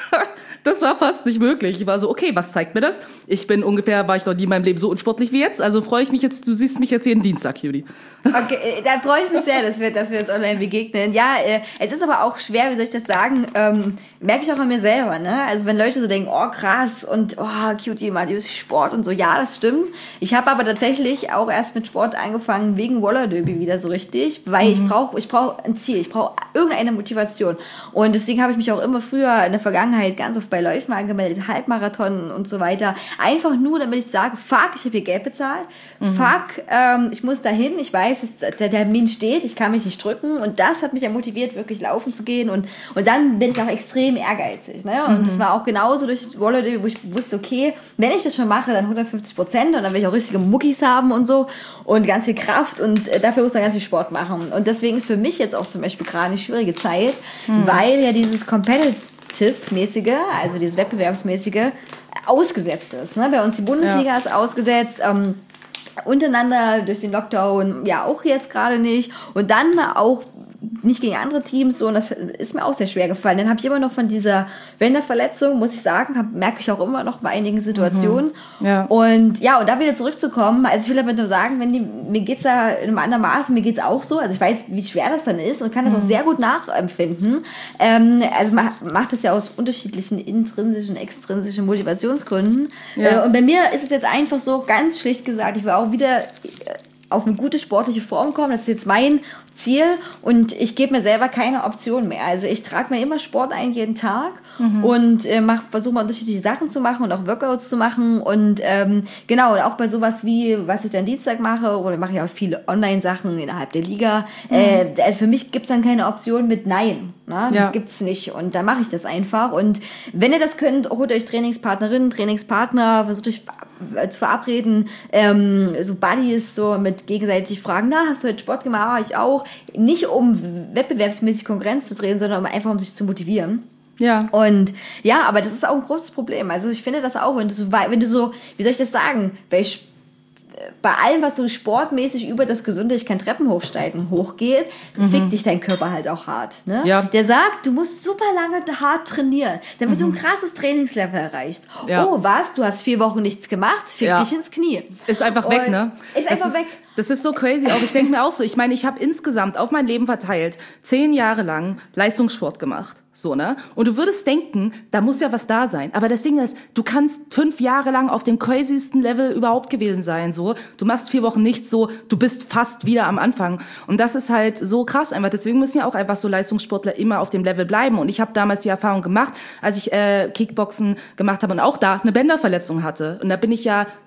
Das war fast nicht möglich. Ich war so, okay, was zeigt mir das? Ich bin ungefähr, war ich noch nie in meinem Leben so unsportlich wie jetzt. Also freue ich mich jetzt, du siehst mich jetzt jeden Dienstag, Judy. Okay, da freue ich mich sehr, dass wir, dass wir uns online begegnen. Ja, äh, es ist aber auch schwer, wie soll ich das sagen, ähm, merke ich auch an mir selber, ne? Also wenn Leute so denken, oh krass und oh, Cutie, Marius, Sport und so, ja, das stimmt. Ich habe aber tatsächlich auch erst mit Sport angefangen, wegen Roller Derby wieder so richtig, weil mhm. ich brauche ich brauch ein Ziel, ich brauche irgendeine Motivation. Und deswegen habe ich mich auch immer früher in der Vergangenheit ganz oft bei Läufen angemeldet, Halbmarathon und so weiter. Einfach nur, damit ich sage, fuck, ich habe hier Geld bezahlt, mhm. fuck, ähm, ich muss dahin, ich weiß, dass der Termin steht, ich kann mich nicht drücken und das hat mich ja motiviert, wirklich laufen zu gehen und, und dann bin ich auch extrem ehrgeizig. Ne? Und mhm. das war auch genauso durch Roller Derby, wo ich wusste, okay, wenn ich das schon mache, dann hundertfünfzig Prozent und dann will ich auch richtige Muckis haben und so und ganz viel Kraft und dafür muss man ganz viel Sport machen. Und deswegen ist für mich jetzt auch zum Beispiel gerade eine schwierige Zeit, mhm. weil ja dieses Competitive mäßige, also dieses Wettbewerbsmäßige, ausgesetzt ist. Ne? Bei uns die Bundesliga ja. ist ausgesetzt, ähm, untereinander durch den Lockdown ja auch jetzt gerade nicht und dann auch nicht gegen andere Teams so und das ist mir auch sehr schwer gefallen. Dann habe ich immer noch von dieser Bänderverletzung, muss ich sagen, hab, merke ich auch immer noch bei einigen Situationen. Mhm. Ja. Und ja, und da wieder zurückzukommen, also ich will damit nur sagen, wenn die, mir geht's da in einem anderen Maße, mir geht's auch so, also ich weiß, wie schwer das dann ist und kann das mhm. auch sehr gut nachempfinden. Ähm, also man macht das ja aus unterschiedlichen intrinsischen, extrinsischen Motivationsgründen. Ja. Äh, und bei mir ist es jetzt einfach so, ganz schlicht gesagt, ich will auch wieder auf eine gute sportliche Form kommen, das ist jetzt mein Ziel und ich gebe mir selber keine Option mehr. Also ich trage mir immer Sport ein jeden Tag mhm. und äh, versuche mal unterschiedliche Sachen zu machen und auch Workouts zu machen und ähm, genau, und auch bei sowas wie, was ich dann Dienstag mache oder mache ich auch viele Online-Sachen innerhalb der Liga. Mhm. Äh, also für mich gibt es dann keine Option mit Nein. Ne? Die ja. gibt's nicht und da mache ich das einfach und wenn ihr das könnt, holt euch Trainingspartnerinnen, Trainingspartner, versucht euch zu verabreden, ähm, so Buddies, so mit gegenseitig fragen, na, hast du heute Sport gemacht? Ah, ich auch. Nicht um wettbewerbsmäßig Konkurrenz zu drehen, sondern einfach um sich zu motivieren. Ja. Und ja, aber das ist auch ein großes Problem. Also ich finde das auch, wenn du so, wenn du so, wie soll ich das sagen, welch bei allem, was so sportmäßig über das Gesunde, ich kann Treppen hochsteigen, hochgeht, mhm. fickt dich dein Körper halt auch hart. Ne? Ja. Der sagt, du musst super lange hart trainieren, damit mhm. du ein krasses Trainingslevel erreichst. Ja. Oh, was? Du hast vier Wochen nichts gemacht? Fick ja. dich ins Knie. Ist einfach weg, ne? Ist einfach das ist, weg. Das ist so crazy auch. Ich denke mir auch so, ich meine, ich habe insgesamt auf mein Leben verteilt zehn Jahre lang Leistungssport gemacht. So, ne? Und du würdest denken, da muss ja was da sein. Aber das Ding ist, du kannst fünf Jahre lang auf dem crazysten Level überhaupt gewesen sein, so. Du machst vier Wochen nichts, so. Du bist fast wieder am Anfang. Und das ist halt so krass einfach. Deswegen müssen ja auch einfach so Leistungssportler immer auf dem Level bleiben. Und ich habe damals die Erfahrung gemacht, als ich äh, Kickboxen gemacht habe und auch da eine Bänderverletzung hatte. Und da bin ich ja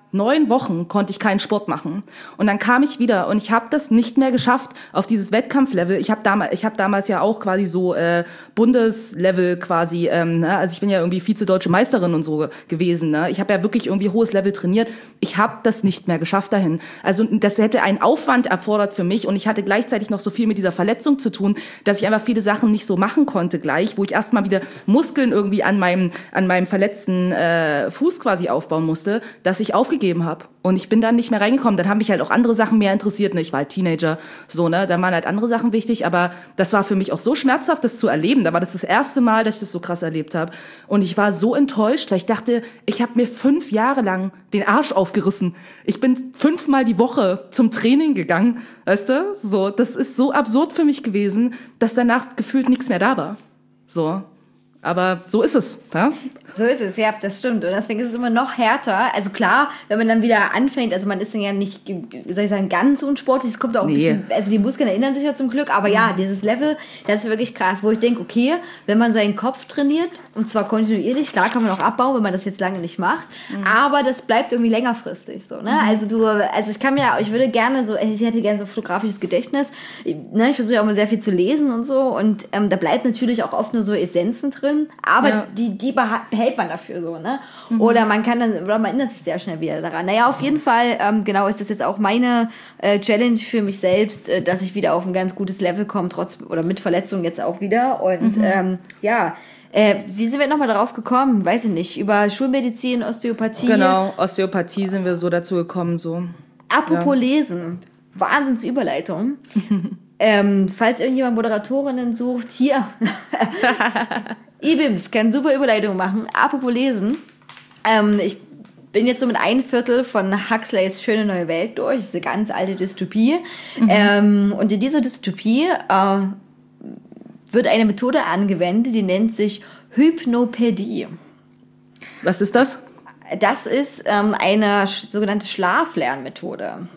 neun Wochen konnte ich keinen Sport machen. Und dann kam ich wieder und ich habe das nicht mehr geschafft auf dieses Wettkampflevel. Ich habe damals, ich habe damals ja auch quasi so äh, Bundeslevel quasi, ähm, ne? Also ich bin ja irgendwie Vize-Deutsche Meisterin und so gewesen. Ne? Ich habe ja wirklich irgendwie hohes Level trainiert. Ich habe das nicht mehr geschafft dahin. Also das hätte einen Aufwand erfordert für mich und ich hatte gleichzeitig noch so viel mit dieser Verletzung zu tun, dass ich einfach viele Sachen nicht so machen konnte gleich, wo ich erstmal wieder Muskeln irgendwie an meinem an meinem verletzten äh, Fuß quasi aufbauen musste, dass ich aufgegeben habe. Und ich bin dann nicht mehr reingekommen. Dann haben mich halt auch andere Sachen mehr interessiert. Ne? Ich war halt Teenager, so, ne? Dann waren halt andere Sachen wichtig. Aber das war für mich auch so schmerzhaft, das zu erleben. Da war das das erste Mal, dass ich das so krass erlebt habe. Und ich war so enttäuscht, weil ich dachte, ich habe mir fünf Jahre lang den Arsch aufgerissen. Ich bin fünfmal die Woche zum Training gegangen, weißt du? So, das ist so absurd für mich gewesen, dass danach gefühlt nichts mehr da war. So. Aber so ist es, ja? So ist es, ja, das stimmt. Und deswegen ist es immer noch härter. Also klar, wenn man dann wieder anfängt, also man ist dann ja nicht, wie soll ich sagen, ganz unsportlich. Es kommt auch ein Nee. bisschen, also die Muskeln erinnern sich ja zum Glück. Aber ja, dieses Level, das ist wirklich krass, wo ich denke, okay, wenn man seinen Kopf trainiert, und zwar kontinuierlich, klar kann man auch abbauen, wenn man das jetzt lange nicht macht. Mhm. Aber das bleibt irgendwie längerfristig so, ne? Mhm. Also du, also ich kann mir, ich würde gerne so, ich hätte gerne so fotografisches Gedächtnis. Ne? Ich versuche ja auch mal sehr viel zu lesen und so. Und ähm, da bleibt natürlich auch oft nur so Essenzen drin. Aber ja. die, die behält man dafür so, ne? Mhm. Oder man kann dann, oder man erinnert sich sehr schnell wieder daran. Naja, auf jeden Fall, ähm, genau, ist das jetzt auch meine äh, Challenge für mich selbst, äh, dass ich wieder auf ein ganz gutes Level komme, trotz, oder mit Verletzungen jetzt auch wieder. Und, mhm. ähm, ja, äh, wie sind wir nochmal darauf gekommen? Weiß ich nicht. Über Schulmedizin, Osteopathie. Genau, Osteopathie sind wir so dazu gekommen, so. Apropos ja. Lesen. Wahnsinnsüberleitung. ähm, falls irgendjemand Moderatorinnen sucht, hier. Ibims kann super Überleitung machen. Apropos Lesen. Ähm, ich bin jetzt so mit ein Viertel von Huxleys Schöne neue Welt durch. Das ist eine ganz alte Dystopie. Mhm. Ähm, und in dieser Dystopie äh, wird eine Methode angewendet, die nennt sich Hypnopädie. Was ist das? Das ist ähm, eine sch- sogenannte Schlaflernmethode.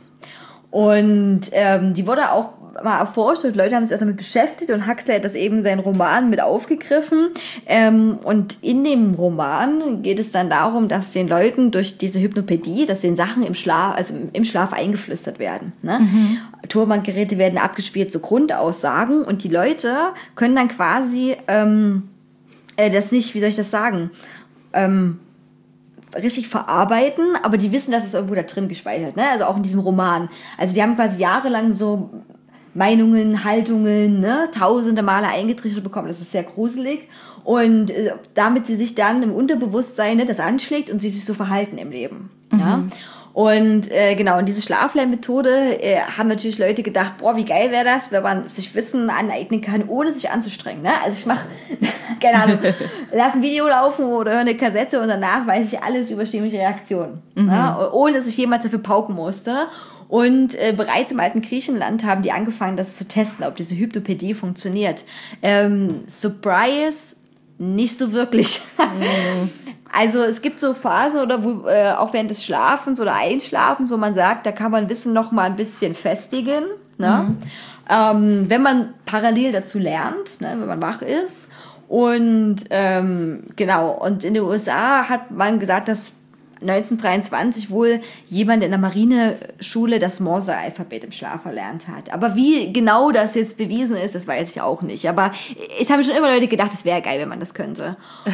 Und ähm, die wurde auch mal erforscht und Leute haben sich auch damit beschäftigt und Huxley hat das eben in seinen Roman mit aufgegriffen. Ähm, und in dem Roman geht es dann darum, dass den Leuten durch diese Hypnopädie, dass den Sachen im Schlaf, also im Schlaf eingeflüstert werden. Ne? Mhm. Tonbandgeräte werden abgespielt, so Grundaussagen und die Leute können dann quasi ähm, äh, das nicht, wie soll ich das sagen, ähm, richtig verarbeiten, aber die wissen, dass es irgendwo da drin gespeichert, ne? Also auch in diesem Roman. Also die haben quasi jahrelang so Meinungen, Haltungen, ne, tausende Male eingetrichtert bekommen. Das ist sehr gruselig. Und äh, damit sie sich dann im Unterbewusstsein, ne, das anschlägt und sie sich so verhalten im Leben. Mhm. Ja. Und äh, genau, und diese Schlaflernmethode äh, haben natürlich Leute gedacht, boah, wie geil wäre das, wenn man sich Wissen aneignen kann, ohne sich anzustrengen. Ne? Also ich mache, keine Ahnung, lass ein Video laufen oder höre eine Kassette und danach weiß ich alles über chemische Reaktionen. Mhm. Ne? Ohne dass ich jemals dafür pauken musste. Und äh, bereits im alten Griechenland haben die angefangen, das zu testen, ob diese Hypnopädie funktioniert. Ähm, Surprise, nicht so wirklich. Mhm. Also es gibt so Phasen, oder wo, äh, auch während des Schlafens oder Einschlafens, wo man sagt, da kann man Wissen noch mal ein bisschen festigen. Ne? Mhm. Ähm, wenn man parallel dazu lernt, ne, wenn man wach ist. Und ähm, genau, und in den U S A hat man gesagt, dass neunzehnhundertdreiundzwanzig wohl jemand in der Marineschule das Morse-Alphabet im Schlaf erlernt hat. Aber wie genau das jetzt bewiesen ist, das weiß ich auch nicht. Aber es haben schon immer Leute gedacht, es wäre geil, wenn man das könnte.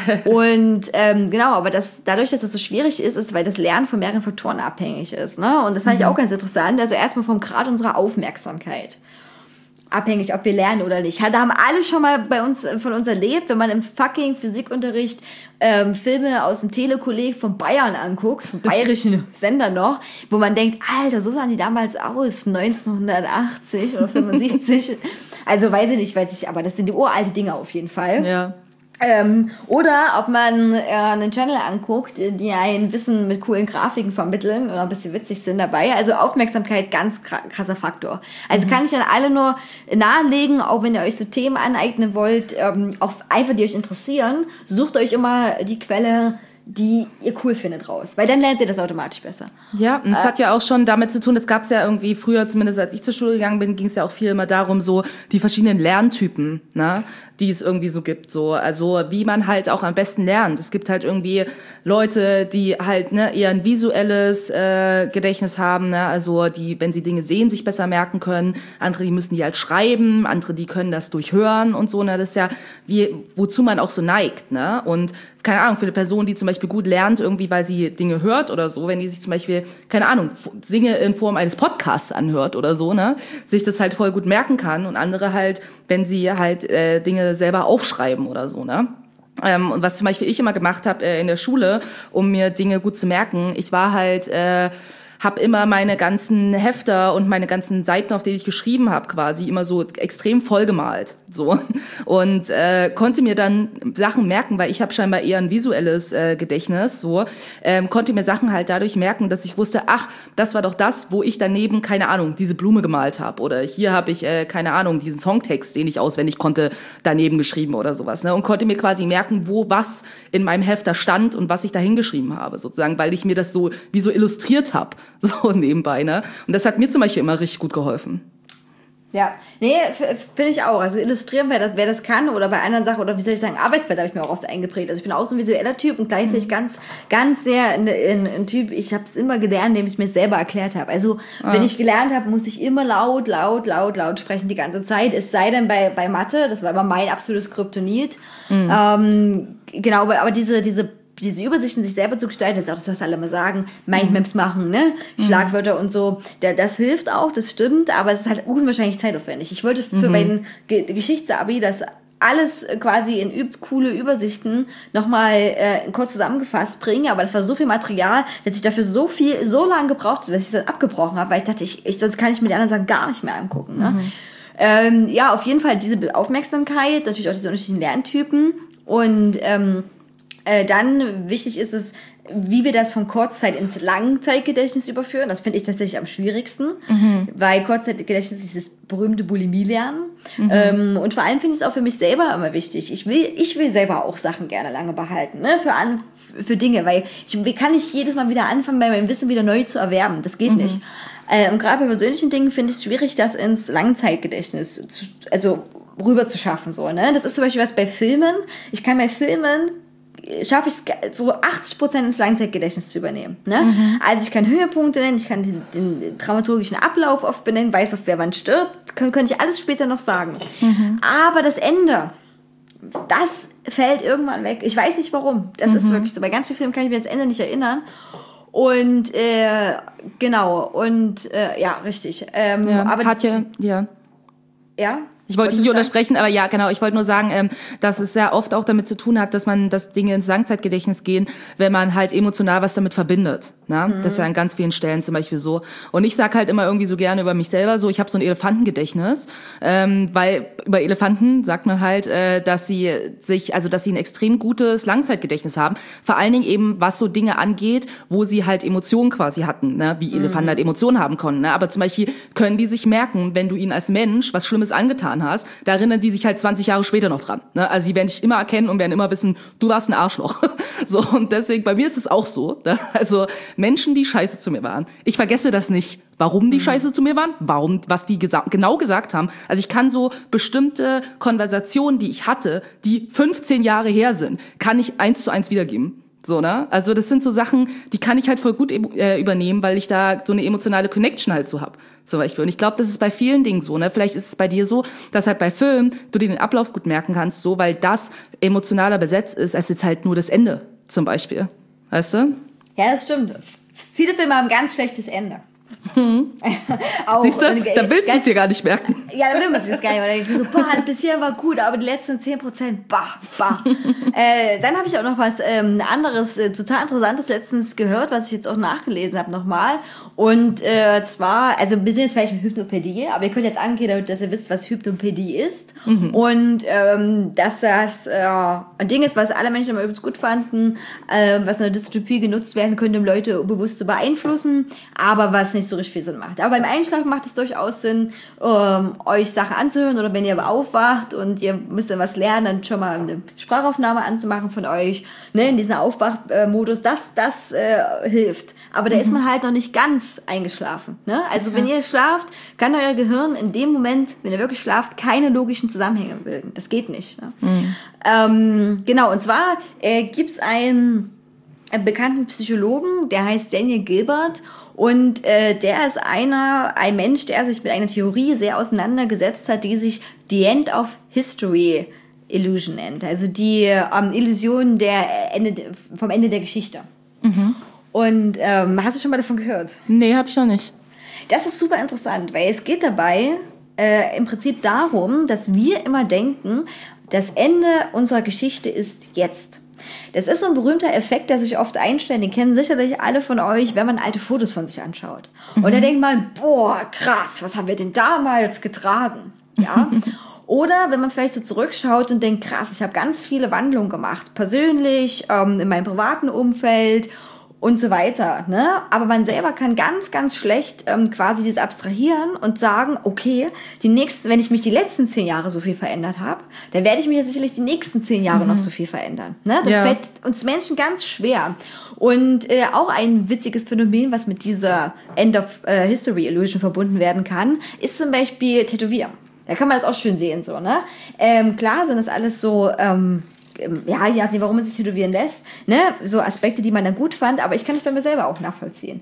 Und ähm, genau, aber das, dadurch, dass das so schwierig ist, ist, weil das Lernen von mehreren Faktoren abhängig ist. Ne? Und das fand mhm. ich auch ganz interessant. Also erstmal vom Grad unserer Aufmerksamkeit. Abhängig, ob wir lernen oder nicht. Da haben alle schon mal bei uns von uns erlebt, wenn man im fucking Physikunterricht ähm, Filme aus dem Telekolleg von Bayern anguckt, vom bayerischen Sender noch, wo man denkt, Alter, so sahen die damals aus, neunzehnhundertachtzig oder fünfundsiebzig. Also weiß ich nicht, weiß ich, aber das sind die uralte Dinge auf jeden Fall. Ja. Ähm, oder ob man äh, einen Channel anguckt, die ein Wissen mit coolen Grafiken vermitteln oder ein bisschen witzig sind dabei. Also Aufmerksamkeit, ganz krasser Faktor. Also mhm. kann ich dann alle nur nahelegen, auch wenn ihr euch so Themen aneignen wollt, ähm, auch einfach die euch interessieren, sucht euch immer die Quelle die ihr cool findet, raus. Weil dann lernt ihr das automatisch besser. Ja, und es äh, hat ja auch schon damit zu tun, es gab es ja irgendwie früher, zumindest als ich zur Schule gegangen bin, ging es ja auch viel immer darum, so die verschiedenen Lerntypen, ne, die es irgendwie so gibt. So, also wie man halt auch am besten lernt. Es gibt halt irgendwie Leute, die halt ne, eher ein visuelles äh, Gedächtnis haben, ne, also die, wenn sie Dinge sehen, sich besser merken können. Andere, die müssen die halt schreiben, andere, die können das durchhören und so. Ne, das ist ja, wie, wozu man auch so neigt. Ne? Und keine Ahnung, für eine Person, die zum Beispiel gut lernt, irgendwie, weil sie Dinge hört oder so, wenn die sich zum Beispiel, keine Ahnung, Dinge in Form eines Podcasts anhört oder so, ne, sich das halt voll gut merken kann und andere halt, wenn sie halt äh, Dinge selber aufschreiben oder so, ne. Ähm, und was zum Beispiel ich immer gemacht habe äh, in der Schule, um mir Dinge gut zu merken, ich war halt äh, habe immer meine ganzen Hefter und meine ganzen Seiten, auf denen ich geschrieben habe, quasi immer so extrem vollgemalt, so, und äh, konnte mir dann Sachen merken, weil ich habe scheinbar eher ein visuelles äh, Gedächtnis, so, ähm, konnte mir Sachen halt dadurch merken, dass ich wusste, ach, das war doch das, wo ich daneben, keine Ahnung, diese Blume gemalt habe, oder hier habe ich, äh, keine Ahnung, diesen Songtext, den ich auswendig konnte, daneben geschrieben oder sowas, ne, und konnte mir quasi merken, wo was in meinem Hefter stand und was ich da hingeschrieben habe, sozusagen, weil ich mir das so wie so illustriert habe, so nebenbei, ne? Und das hat mir zum Beispiel immer richtig gut geholfen. Ja, nee, finde ich auch. Also illustrieren, wer das, wer das kann, oder bei anderen Sachen, oder wie soll ich sagen, Arbeitsblätter habe ich mir auch oft eingeprägt. Also ich bin auch so ein visueller Typ und gleichzeitig mhm. ganz, ganz sehr ein, ein, ein Typ, ich habe es immer gelernt, indem ich es mir selber erklärt habe. Also ah. wenn ich gelernt habe, musste ich immer laut, laut, laut, laut sprechen die ganze Zeit. Es sei denn bei, bei Mathe, das war immer mein absolutes Kryptonit. Mhm. Ähm, genau, aber, aber diese, diese diese Übersichten sich selber zu gestalten, das ist auch das, was alle mal sagen, Mindmaps machen, ne, Schlagwörter und so, das hilft auch, das stimmt, aber es ist halt unwahrscheinlich zeitaufwendig. Ich wollte für mhm. meinen Ge- Geschichtsabi das alles quasi in übelst coole Übersichten nochmal äh, kurz zusammengefasst bringen, aber das war so viel Material, dass ich dafür so viel, so lange gebraucht habe, dass ich das abgebrochen habe, weil ich dachte, ich, ich, sonst kann ich mir die anderen Sachen gar nicht mehr angucken. Ne? Mhm. Ähm, ja, auf jeden Fall diese Aufmerksamkeit, natürlich auch diese unterschiedlichen Lerntypen und ähm, Äh, dann wichtig ist es, wie wir das von Kurzzeit ins Langzeitgedächtnis überführen. Das finde ich tatsächlich am schwierigsten, mhm. weil Kurzzeitgedächtnis ist das berühmte Bulimie-Lernen. Mhm. Ähm, und vor allem finde ich es auch für mich selber immer wichtig. Ich will, ich will selber auch Sachen gerne lange behalten, ne? Für, an, für Dinge, weil ich kann nicht jedes Mal wieder anfangen, bei meinem Wissen wieder neu zu erwerben. Das geht mhm. nicht. Äh, und gerade bei persönlichen Dingen finde ich es schwierig, das ins Langzeitgedächtnis zu, also rüber zu schaffen. So, ne? Das ist zum Beispiel was bei Filmen. Ich kann bei Filmen schaffe ich es, so achtzig Prozent ins Langzeitgedächtnis zu übernehmen. Ne? Mhm. Also ich kann Höhepunkte nennen, ich kann den, den dramaturgischen Ablauf oft benennen, weiß auf wer wann stirbt, kann, könnte ich alles später noch sagen. Mhm. Aber das Ende, das fällt irgendwann weg. Ich weiß nicht warum. Das mhm. ist wirklich so. Bei ganz vielen Filmen kann ich mir das Ende nicht erinnern. Und äh, genau, und äh, ja, richtig. Ähm, ja, aber hat ja, ja. Ja? Ich wollte dich nicht untersprechen, aber ja, genau, ich wollte nur sagen, ähm, dass es sehr oft auch damit zu tun hat, dass man, dass Dinge ins Langzeitgedächtnis gehen, wenn man halt emotional was damit verbindet. Ne? Mhm. Das ist ja an ganz vielen Stellen zum Beispiel so. Und ich sag halt immer irgendwie so gerne über mich selber so, ich habe so ein Elefantengedächtnis, ähm, weil über Elefanten sagt man halt, äh, dass sie sich, also dass sie ein extrem gutes Langzeitgedächtnis haben, vor allen Dingen eben, was so Dinge angeht, wo sie halt Emotionen quasi hatten, ne? Wie Elefanten mhm. halt Emotionen haben konnten. Ne? Aber zum Beispiel können die sich merken, wenn du ihnen als Mensch was Schlimmes angetan hast, da erinnern die sich halt zwanzig Jahre später noch dran. Ne? Also sie werden dich immer erkennen und werden immer wissen, du warst ein Arschloch. So, und deswegen, bei mir ist es auch so. Ne? Also Menschen, die scheiße zu mir waren. Ich vergesse das nicht, warum die mhm. scheiße zu mir waren, warum, was die gesa- genau gesagt haben. Also ich kann so bestimmte Konversationen, die ich hatte, die fünfzehn Jahre her sind, kann ich eins zu eins wiedergeben. So, ne? Also das sind so Sachen, die kann ich halt voll gut äh, übernehmen, weil ich da so eine emotionale Connection halt so hab, zum Beispiel. Und ich glaube, das ist bei vielen Dingen so, ne? Vielleicht ist es bei dir so, dass halt bei Filmen du dir den Ablauf gut merken kannst, so, weil das emotionaler besetzt ist, als jetzt halt nur das Ende, zum Beispiel. Weißt du? Ja, das stimmt. Viele Filme haben ein ganz schlechtes Ende. Hm. Auch, siehst du, da willst du es dir gar nicht merken. Ja, da will man es jetzt gar nicht, weil ich bin so, bah, bis hier war gut, aber die letzten zehn Prozent, bah, bah. äh, dann habe ich auch noch was ähm, anderes, äh, total interessantes letztens gehört, was ich jetzt auch nachgelesen habe nochmal. Und äh, zwar, also wir sind jetzt vielleicht in Hypnopädie, aber ihr könnt jetzt angehen, dass ihr wisst, was Hypnopädie ist. Mhm. Und ähm, dass das äh, ein Ding ist, was alle Menschen immer übelst gut fanden, äh, was in der Dystopie genutzt werden könnte, um Leute bewusst zu beeinflussen, aber was nicht so richtig viel Sinn macht. Aber beim Einschlafen macht es durchaus Sinn, ähm, euch Sachen anzuhören oder wenn ihr aufwacht und ihr müsst dann was lernen, dann schon mal eine Sprachaufnahme anzumachen von euch, ne, in diesem Aufwachmodus, das, das äh, hilft. Aber da mhm. ist man halt noch nicht ganz eingeschlafen. Ne? Also ja. wenn ihr schlaft, kann euer Gehirn in dem Moment, wenn ihr wirklich schlaft, keine logischen Zusammenhänge bilden. Das geht nicht. Ne? Mhm. Ähm, genau, und zwar äh, gibt es einen, einen bekannten Psychologen, der heißt Daniel Gilbert. Und äh, der ist einer, ein Mensch, der sich mit einer Theorie sehr auseinandergesetzt hat, die sich The End of History Illusion nennt. Also die ähm, Illusion der Ende, vom Ende der Geschichte. Mhm. Und ähm, hast du schon mal davon gehört? Nee, hab ich noch nicht. Das ist super interessant, weil es geht dabei äh, im Prinzip darum, dass wir immer denken, das Ende unserer Geschichte ist jetzt. Das ist so ein berühmter Effekt, der sich oft einstellt. Den kennen sicherlich alle von euch, wenn man alte Fotos von sich anschaut. Mhm. Und da denkt man, boah, krass, was haben wir denn damals getragen? Ja. Oder wenn man vielleicht so zurückschaut und denkt, krass, ich habe ganz viele Wandlungen gemacht. Persönlich, ähm, in meinem privaten Umfeld und so weiter, ne? Aber man selber kann ganz, ganz schlecht ähm, quasi dieses abstrahieren und sagen, okay, die nächsten, wenn ich mich die letzten zehn Jahre so viel verändert habe, dann werde ich mich jetzt sicherlich die nächsten zehn Jahre mhm. noch so viel verändern. Ne? Das ja. fällt uns Menschen ganz schwer. Und äh, auch ein witziges Phänomen, was mit dieser End of äh, History Illusion verbunden werden kann, ist zum Beispiel Tätowieren. Da kann man das auch schön sehen, so, ne? Ähm, klar sind das alles so, ähm, ja, je nachdem, warum man sich tätowieren lässt, ne, so Aspekte, die man dann gut fand, aber ich kann es bei mir selber auch nachvollziehen.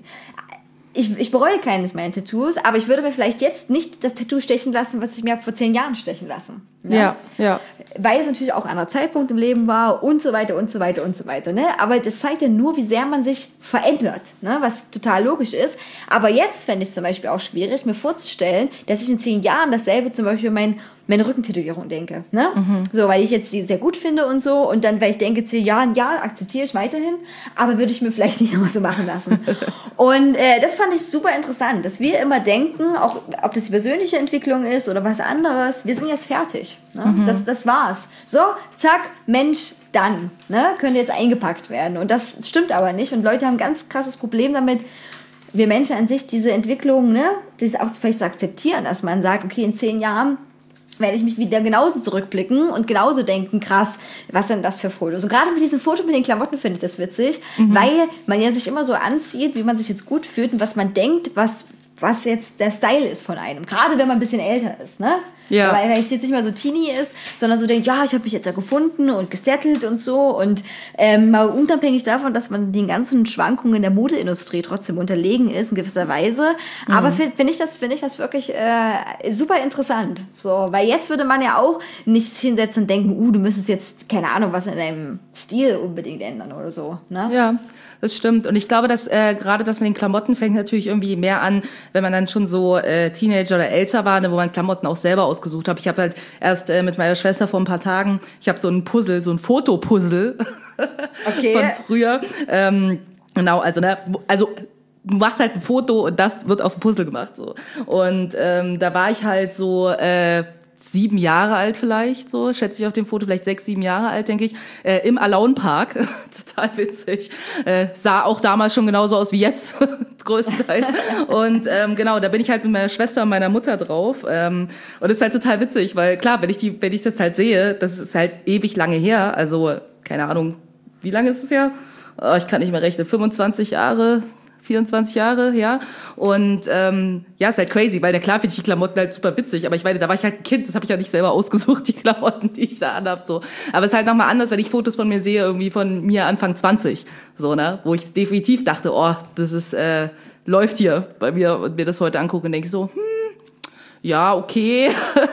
Ich, ich bereue keines meiner Tattoos, aber ich würde mir vielleicht jetzt nicht das Tattoo stechen lassen, was ich mir vor zehn Jahren stechen lassen. Ne? Ja, ja. Weil es natürlich auch ein anderer Zeitpunkt im Leben war und so weiter und so weiter und so weiter. Ne? Aber das zeigt ja nur, wie sehr man sich verändert, ne? Was total logisch ist. Aber jetzt fände ich es zum Beispiel auch schwierig, mir vorzustellen, dass ich in zehn Jahren dasselbe zum Beispiel mein, meine Rückentätowierung denke. Ne? Mhm. So, weil ich jetzt die sehr gut finde und so. Und dann, weil ich denke, zehn Jahren, ja, akzeptiere ich weiterhin, aber würde ich mir vielleicht nicht nochmal so machen lassen. Und äh, das fand ich super interessant, dass wir immer denken, auch ob das die persönliche Entwicklung ist oder was anderes, wir sind jetzt fertig. Ne? Mhm. Das, das war's. So, zack, Mensch, dann. Ne? Könnte jetzt eingepackt werden. Und das stimmt aber nicht. Und Leute haben ein ganz krasses Problem damit, wir Menschen an sich diese Entwicklung, ne, das auch vielleicht zu akzeptieren, dass man sagt, okay, in zehn Jahren werde ich mich wieder genauso zurückblicken und genauso denken, krass, was denn das für Fotos? Und gerade mit diesem Foto mit den Klamotten finde ich das witzig, mhm. weil man ja sich immer so anzieht, wie man sich jetzt gut fühlt und was man denkt, was, was jetzt der Style ist von einem. Gerade wenn man ein bisschen älter ist, ne? Ja. Weil er jetzt nicht mehr so teeny ist, sondern so denkt, ja, ich habe mich jetzt ja gefunden und gesettelt und so. Und ähm, mal unabhängig davon, dass man den ganzen Schwankungen der Modeindustrie trotzdem unterlegen ist in gewisser Weise. Mhm. Aber finde find ich das, finde ich das wirklich äh, super interessant. So, weil jetzt würde man ja auch nicht hinsetzen und denken, uh, du müsstest jetzt, keine Ahnung, was in deinem Stil unbedingt ändern oder so. Ne? Ja. Das stimmt. Und ich glaube, dass äh, gerade das mit den Klamotten fängt natürlich irgendwie mehr an, wenn man dann schon so äh, Teenager oder älter war, ne, wo man Klamotten auch selber ausgesucht hat. Ich habe halt erst äh, mit meiner Schwester vor ein paar Tagen, ich habe so ein Puzzle, so ein Fotopuzzle okay. von früher. Ähm, genau, also ne, also du machst halt ein Foto und das wird auf dem Puzzle gemacht. So. Und ähm, da war ich halt so äh, sieben Jahre alt vielleicht, so schätze ich auf dem Foto, vielleicht sechs, sieben Jahre alt, denke ich, äh, im Alaun Park, total witzig, äh, sah auch damals schon genauso aus wie jetzt, größtenteils, und ähm, genau, da bin ich halt mit meiner Schwester und meiner Mutter drauf, ähm, und das ist halt total witzig, weil klar, wenn ich die, wenn ich das halt sehe, das ist halt ewig lange her, also, keine Ahnung, wie lange ist es her? Oh, ich kann nicht mehr rechnen, fünfundzwanzig Jahre, vierundzwanzig Jahre, ja. Und ähm, ja, ist halt crazy, weil na klar finde ich die Klamotten halt super witzig, aber ich meine, da war ich halt ein Kind, das habe ich ja nicht selber ausgesucht, die Klamotten, die ich da anhab, so. Aber es ist halt nochmal anders, wenn ich Fotos von mir sehe, irgendwie von mir Anfang zwanzig, so, ne, wo ich definitiv dachte, oh, das ist, äh, läuft hier bei mir und mir das heute angucke und denke so, hm, ja, okay,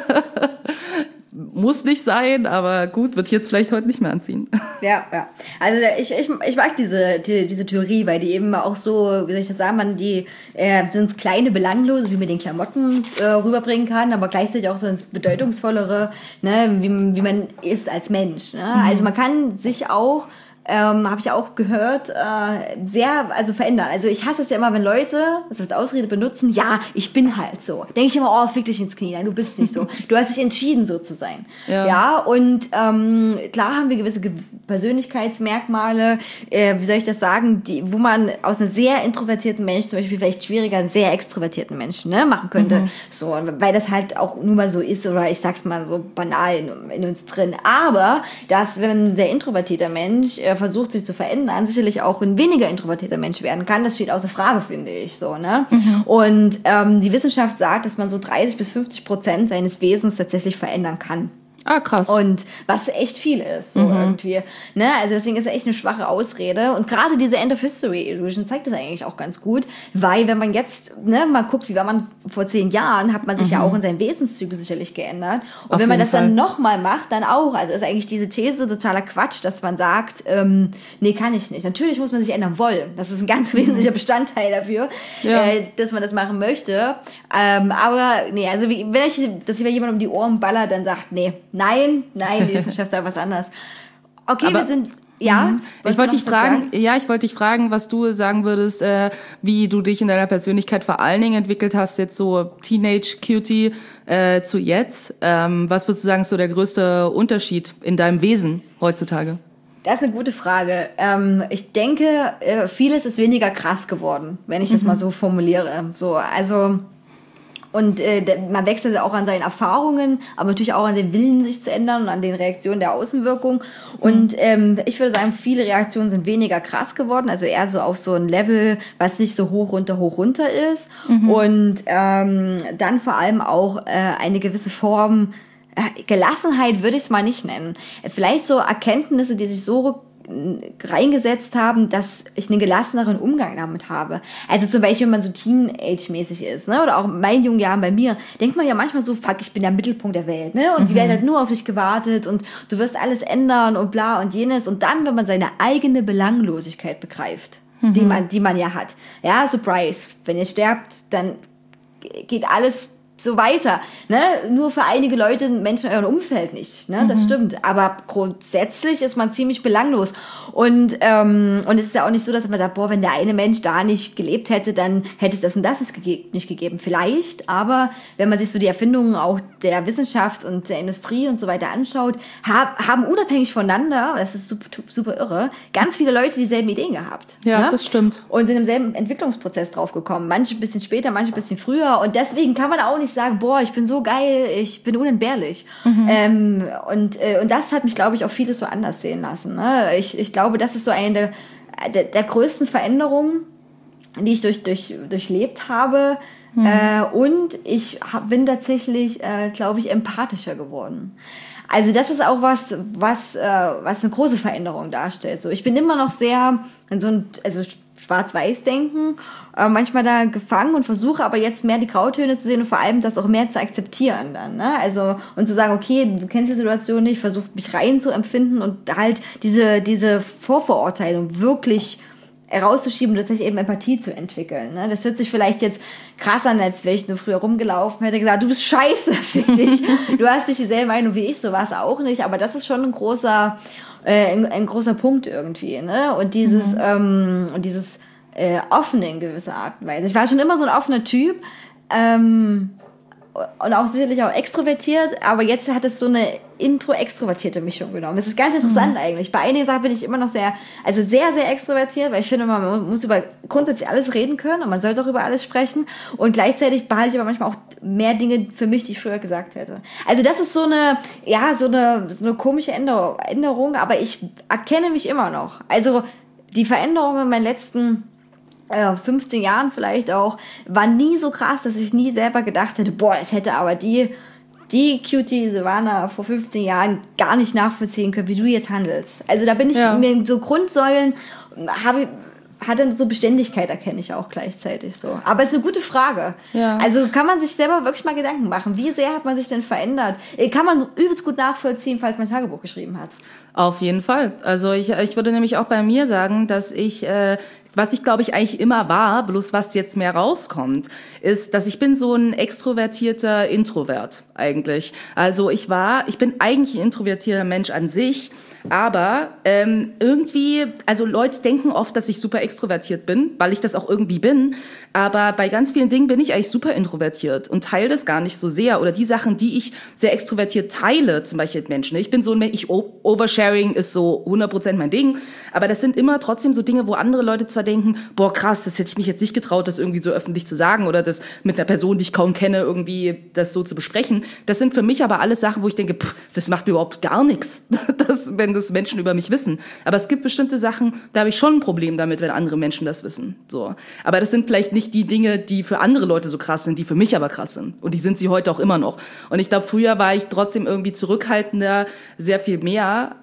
muss nicht sein, aber gut, wird ich jetzt vielleicht heute nicht mehr anziehen. Ja, ja. Also ich, ich, ich mag diese, die, diese Theorie, weil die eben auch so, wie soll ich das sagen, man die äh, so ins kleine Belanglose, wie mit den Klamotten äh, rüberbringen kann, aber gleichzeitig auch so ins Bedeutungsvollere, ne, wie, wie man ist als Mensch. Ne? Mhm. Also man kann sich auch ähm, habe ich auch gehört, äh, sehr, also verändern. Also ich hasse es ja immer, wenn Leute das als Ausrede benutzen, ja, ich bin halt so. Denke ich immer, oh, fick dich ins Knie, nein, du bist nicht so. Du hast dich entschieden, so zu sein. Ja, ja und ähm, klar haben wir gewisse Ge- Persönlichkeitsmerkmale, äh, wie soll ich das sagen, die, wo man aus einem sehr introvertierten Mensch zum Beispiel vielleicht schwieriger einen sehr extrovertierten Menschen ne, machen könnte. Mhm. So, weil das halt auch nur mal so ist oder ich sag's mal so banal in, in uns drin. Aber dass, wenn ein sehr introvertierter Mensch äh, versucht, sich zu verändern, sicherlich auch ein weniger introvertierter Mensch werden kann, das steht außer Frage, finde ich. So, ne? Mhm. Und ähm, die Wissenschaft sagt, dass man so dreißig bis fünfzig Prozent seines Wesens tatsächlich verändern kann. Ah, krass. Und was echt viel ist, so mhm. irgendwie. Ne? Also deswegen ist es echt eine schwache Ausrede. Und gerade diese End of History Illusion zeigt das eigentlich auch ganz gut, weil wenn man jetzt ne, mal guckt, wie war man vor zehn Jahren, hat man sich mhm. ja auch in seinen Wesenszügen sicherlich geändert. Und Auf wenn man das Fall. dann nochmal macht, dann auch. Also ist eigentlich diese These totaler Quatsch, dass man sagt, ähm, nee, kann ich nicht. Natürlich muss man sich ändern wollen. Das ist ein ganz wesentlicher Bestandteil dafür, ja. äh, dass man das machen möchte. Ähm, aber nee, also wie, wenn ich das über jemand um die Ohren baller, dann sagt, nee, Nein, nein, die Wissenschaft sagt was anderes. Okay, aber wir sind, ja. Ich wollte dich fragen, sagen? ja, ich wollte dich fragen, was du sagen würdest, äh, wie du dich in deiner Persönlichkeit vor allen Dingen entwickelt hast, jetzt so Teenage-Cutie äh, zu jetzt. Ähm, was würdest du sagen, ist so der größte Unterschied in deinem Wesen heutzutage? Das ist eine gute Frage. Ähm, ich denke, äh, vieles ist weniger krass geworden, wenn ich das mhm. mal so formuliere. So, also Und äh, man wechselt auch an seinen Erfahrungen, aber natürlich auch an den Willen, sich zu ändern und an den Reaktionen der Außenwirkung. Und ähm, ich würde sagen, viele Reaktionen sind weniger krass geworden, also eher so auf so ein Level, was nicht so hoch, runter, hoch, runter ist. Mhm. Und ähm, dann vor allem auch äh, eine gewisse Form, äh, Gelassenheit würde ich es mal nicht nennen. Vielleicht so Erkenntnisse, die sich so reingesetzt haben, dass ich einen gelasseneren Umgang damit habe. Also zum Beispiel, wenn man so Teenage-mäßig ist, ne, oder auch in meinen jungen Jahren bei mir, denkt man ja manchmal so, fuck, ich bin der Mittelpunkt der Welt, ne, und mhm. die Welt hat nur auf dich gewartet und du wirst alles ändern und bla und jenes. Und dann, wenn man seine eigene Belanglosigkeit begreift, mhm. die man, die man ja hat. Ja, Surprise, wenn ihr sterbt, dann geht alles so weiter, ne? Nur für einige Leute, Menschen in eurem Umfeld nicht, ne? Das mhm. stimmt. Aber grundsätzlich ist man ziemlich belanglos. Und, ähm, und es ist ja auch nicht so, dass man sagt, boah, wenn der eine Mensch da nicht gelebt hätte, dann hätte es das und das nicht gegeben. Vielleicht, aber wenn man sich so die Erfindungen auch der Wissenschaft und der Industrie und so weiter anschaut, hab, haben unabhängig voneinander, das ist super, super irre, ganz viele Leute dieselben Ideen gehabt. Ja, ne? Das stimmt. Und sind im selben Entwicklungsprozess draufgekommen. Manche ein bisschen später, manche ein bisschen früher. Und deswegen kann man auch nicht sagen, boah, ich bin so geil, ich bin unentbehrlich. Mhm. Ähm, und, äh, und das hat mich, glaube ich, auch vieles so anders sehen lassen. Ne? Ich, ich glaube, das ist so eine der, der, der größten Veränderungen, die ich durch, durch, durchlebt habe. Mhm. Äh, und ich hab, bin tatsächlich, äh, glaube ich, empathischer geworden. Also das ist auch was, was, äh, was eine große Veränderung darstellt. So, ich bin immer noch sehr in so ein, also Schwarz-Weiß-Denken, äh, manchmal da gefangen und versuche aber jetzt mehr die Grautöne zu sehen und vor allem das auch mehr zu akzeptieren dann, ne? Also, und zu sagen, okay, du kennst die Situation nicht, versuch mich rein zu empfinden und halt diese, diese Vorverurteilung wirklich herauszuschieben und tatsächlich eben Empathie zu entwickeln. Ne? Das hört sich vielleicht jetzt krass an, als wäre ich nur früher rumgelaufen, hätte gesagt, du bist scheiße, fick dich. Du hast nicht dieselbe Meinung wie ich, so war es auch nicht, aber das ist schon ein großer, äh, ein, ein großer Punkt irgendwie. Ne? Und dieses, mhm. ähm, und dieses äh, offene in gewisser Art und Weise. Ich war schon immer so ein offener Typ, ähm, und auch sicherlich auch extrovertiert, aber jetzt hat es so eine intro-extrovertierte Mischung genommen. Das ist ganz interessant mhm. eigentlich. Bei einigen Sachen bin ich immer noch sehr, also sehr, sehr extrovertiert, weil ich finde, man muss über grundsätzlich alles reden können und man sollte auch über alles sprechen und gleichzeitig behalte ich aber manchmal auch mehr Dinge für mich, die ich früher gesagt hätte. Also das ist so eine, ja, so eine, so eine komische Änderung, aber ich erkenne mich immer noch. Also die Veränderungen in meinen letzten fünfzehn Jahren vielleicht auch, war nie so krass, dass ich nie selber gedacht hätte, boah, das hätte aber die, die Cutie Silvana vor fünfzehn Jahren gar nicht nachvollziehen können, wie du jetzt handelst. Also da bin ich ja. mir so Grundsäulen, habe hat dann so Beständigkeit, erkenne ich auch gleichzeitig so. Aber es ist eine gute Frage. Ja. Also kann man sich selber wirklich mal Gedanken machen, wie sehr hat man sich denn verändert? Kann man so übelst gut nachvollziehen, falls man ein Tagebuch geschrieben hat. Auf jeden Fall. Also ich, ich würde nämlich auch bei mir sagen, dass ich äh, was ich, glaube ich, eigentlich immer war, bloß was jetzt mehr rauskommt, ist, dass ich bin so ein extrovertierter Introvert eigentlich. Also ich war, ich bin eigentlich ein introvertierter Mensch an sich, aber ähm, irgendwie, also Leute denken oft, dass ich super extrovertiert bin, weil ich das auch irgendwie bin, aber bei ganz vielen Dingen bin ich eigentlich super introvertiert und teile das gar nicht so sehr. Oder die Sachen, die ich sehr extrovertiert teile, zum Beispiel mit Menschen. Ich bin so ein Mensch, ich, Oversharing ist so hundert Prozent mein Ding, aber das sind immer trotzdem so Dinge, wo andere Leute zwar denken, boah krass, das hätte ich mich jetzt nicht getraut, das irgendwie so öffentlich zu sagen oder das mit einer Person, die ich kaum kenne, irgendwie das so zu besprechen. Das sind für mich aber alles Sachen, wo ich denke, pff, das macht mir überhaupt gar nichts, das, wenn das Menschen über mich wissen. Aber es gibt bestimmte Sachen, da habe ich schon ein Problem damit, wenn andere Menschen das wissen. So. Aber das sind vielleicht nicht die Dinge, die für andere Leute so krass sind, die für mich aber krass sind. Und die sind sie heute auch immer noch. Und ich glaube, früher war ich trotzdem irgendwie zurückhaltender, sehr viel mehr.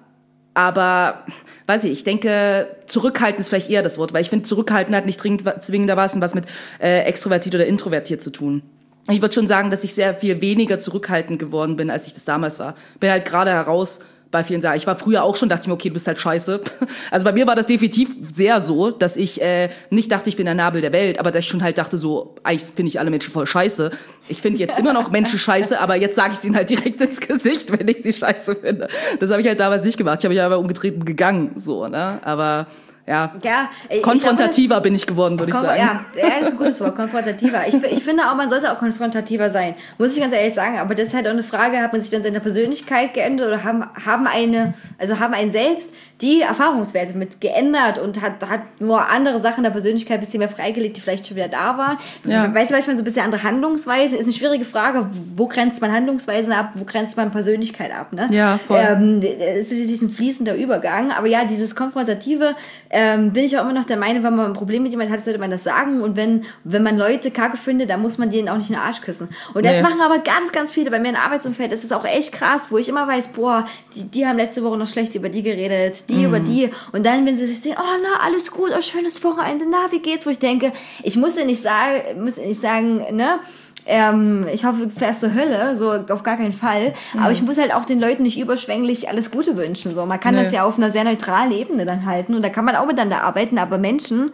Aber, weiß ich, ich denke, zurückhaltend ist vielleicht eher das Wort, weil ich finde, zurückhaltend hat nicht dringend, zwingendermaßen was mit äh, extrovertiert oder introvertiert zu tun. Ich würde schon sagen, dass ich sehr viel weniger zurückhaltend geworden bin, als ich das damals war. Bin halt gerade heraus bei vielen Sachen. Ich war früher auch schon, dachte ich mir, okay, du bist halt scheiße. Also bei mir war das definitiv sehr so, dass ich äh, nicht dachte, ich bin der Nabel der Welt, aber dass ich schon halt dachte, so, eigentlich finde ich alle Menschen voll scheiße. Ich finde jetzt immer noch Menschen scheiße, aber jetzt sage ich es ihnen halt direkt ins Gesicht, wenn ich sie scheiße finde. Das habe ich halt damals nicht gemacht. Ich habe mich aber umgetreten gegangen, so, ne? Aber ja, ja ich, konfrontativer ich bin ich geworden, würde ich Konf- sagen. Ja, ja, das ist ein gutes Wort, konfrontativer. Ich, ich finde auch, man sollte auch konfrontativer sein, muss ich ganz ehrlich sagen. Aber das ist halt auch eine Frage, hat man sich dann seine Persönlichkeit geändert oder haben, haben eine, also haben einen selbst die Erfahrungswerte mit geändert und hat, hat nur andere Sachen der Persönlichkeit ein bisschen mehr freigelegt, die vielleicht schon wieder da waren. Ja. Weißt du, manchmal so ein bisschen andere Handlungsweise, ist eine schwierige Frage, wo grenzt man Handlungsweisen ab, wo grenzt man Persönlichkeit ab, ne? Ja, voll. Ähm, es ist natürlich ein fließender Übergang, aber ja, dieses Konfrontative, ähm, bin ich auch immer noch der Meinung, wenn man ein Problem mit jemandem hat, sollte man das sagen und wenn, wenn man Leute kacke findet, dann muss man denen auch nicht in den Arsch küssen. Und das nee. machen aber ganz, ganz viele. Bei mir im Arbeitsumfeld ist es auch echt krass, wo ich immer weiß, boah, die, die haben letzte Woche noch schlecht über die geredet, die mhm. über die und dann, wenn sie sich sehen, oh na, alles gut, oh, schönes Wochenende, na, wie geht's? Wo ich denke, ich muss ja nicht sagen, muss ja nicht sagen, ne, ähm, ich hoffe, du fährst zur Hölle, so auf gar keinen Fall, mhm. aber ich muss halt auch den Leuten nicht überschwänglich alles Gute wünschen, so. Man kann nee. das ja auf einer sehr neutralen Ebene dann halten und da kann man auch miteinander arbeiten, aber Menschen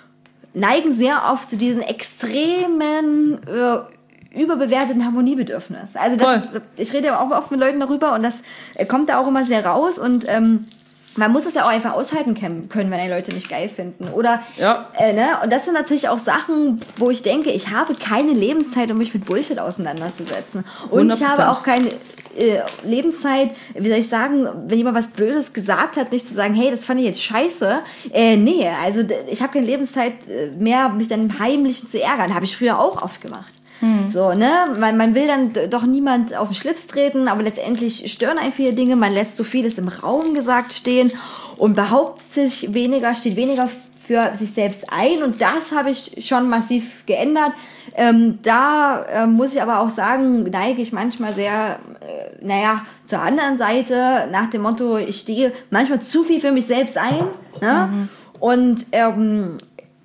neigen sehr oft zu diesen extremen, äh, überbewerteten Harmoniebedürfnis. Also das ist, ich rede ja auch oft mit Leuten darüber und das kommt da auch immer sehr raus und ähm, man muss es ja auch einfach aushalten können, wenn die Leute nicht geil finden. Oder, ja. äh, ne? Und das sind natürlich auch Sachen, wo ich denke, ich habe keine Lebenszeit, um mich mit Bullshit auseinanderzusetzen. Und hundert Prozent. Ich habe auch keine äh, Lebenszeit, wie soll ich sagen, wenn jemand was Blödes gesagt hat, nicht zu sagen, hey, das fand ich jetzt scheiße. Äh, nee, also ich habe keine Lebenszeit mehr, mich dann im Heimlichen zu ärgern. Habe ich früher auch oft gemacht. Hm. So, ne? Man, man will dann doch niemand auf den Schlips treten, aber letztendlich stören einen viele Dinge. Man lässt so vieles im Raum gesagt stehen und behauptet sich weniger, steht weniger für sich selbst ein. Und das habe ich schon massiv geändert. Ähm, da äh, muss ich aber auch sagen, neige ich manchmal sehr, äh, naja, zur anderen Seite, nach dem Motto, ich stehe manchmal zu viel für mich selbst ein. Ne? Mhm. Und ähm,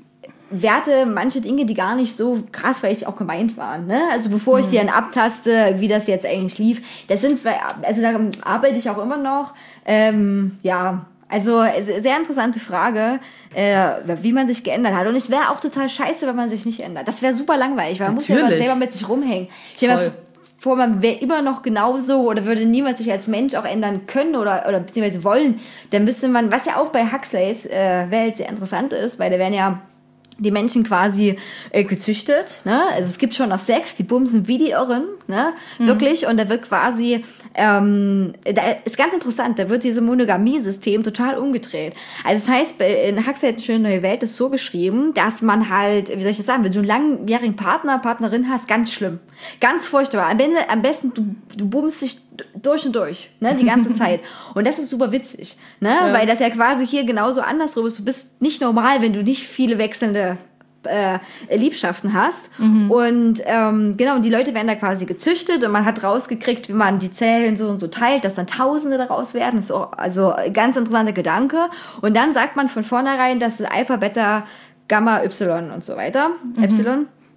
werte manche Dinge, die gar nicht so krass vielleicht auch gemeint waren. Ne? Also bevor ich die dann abtaste, wie das jetzt eigentlich lief, das sind, also da arbeite ich auch immer noch. Ähm, ja, also sehr interessante Frage, äh, wie man sich geändert hat. Und es wäre auch total scheiße, wenn man sich nicht ändert. Das wäre super langweilig, weil man Natürlich. muss ja selber mit sich rumhängen. Stell dir mal vor, man wäre immer noch genauso oder würde niemand sich als Mensch auch ändern können oder, oder beziehungsweise wollen. Dann müsste man, was ja auch bei Huxleys äh, Welt sehr interessant ist, weil da werden ja die Menschen quasi äh, gezüchtet, ne? Also es gibt schon noch Sex, die bumsen wie die Irren, ne? Mhm. Wirklich, und da wird quasi, ähm, da ist ganz interessant, da wird dieses Monogamie-System total umgedreht. Also das heißt, in Huxley hat eine schöne neue Welt ist so geschrieben, dass man halt, wie soll ich das sagen, wenn du einen langjährigen Partner, Partnerin hast, ganz schlimm, ganz furchtbar. Am, Ende, am besten, du, du bummst dich durch und durch, ne? Die ganze Zeit. Und das ist super witzig, ne? Ja. Weil das ja quasi hier genauso andersrum ist. Du bist nicht normal, wenn du nicht viele wechselnde Äh, Liebschaften hast. Mhm. Und ähm, genau, und die Leute werden da quasi gezüchtet und man hat rausgekriegt, wie man die Zellen so und so teilt, dass dann Tausende daraus werden. Das ist auch, also ganz interessanter Gedanke. Und dann sagt man von vornherein, dass es Alpha, Beta, Gamma, Y und so weiter. Mhm. Epsilon.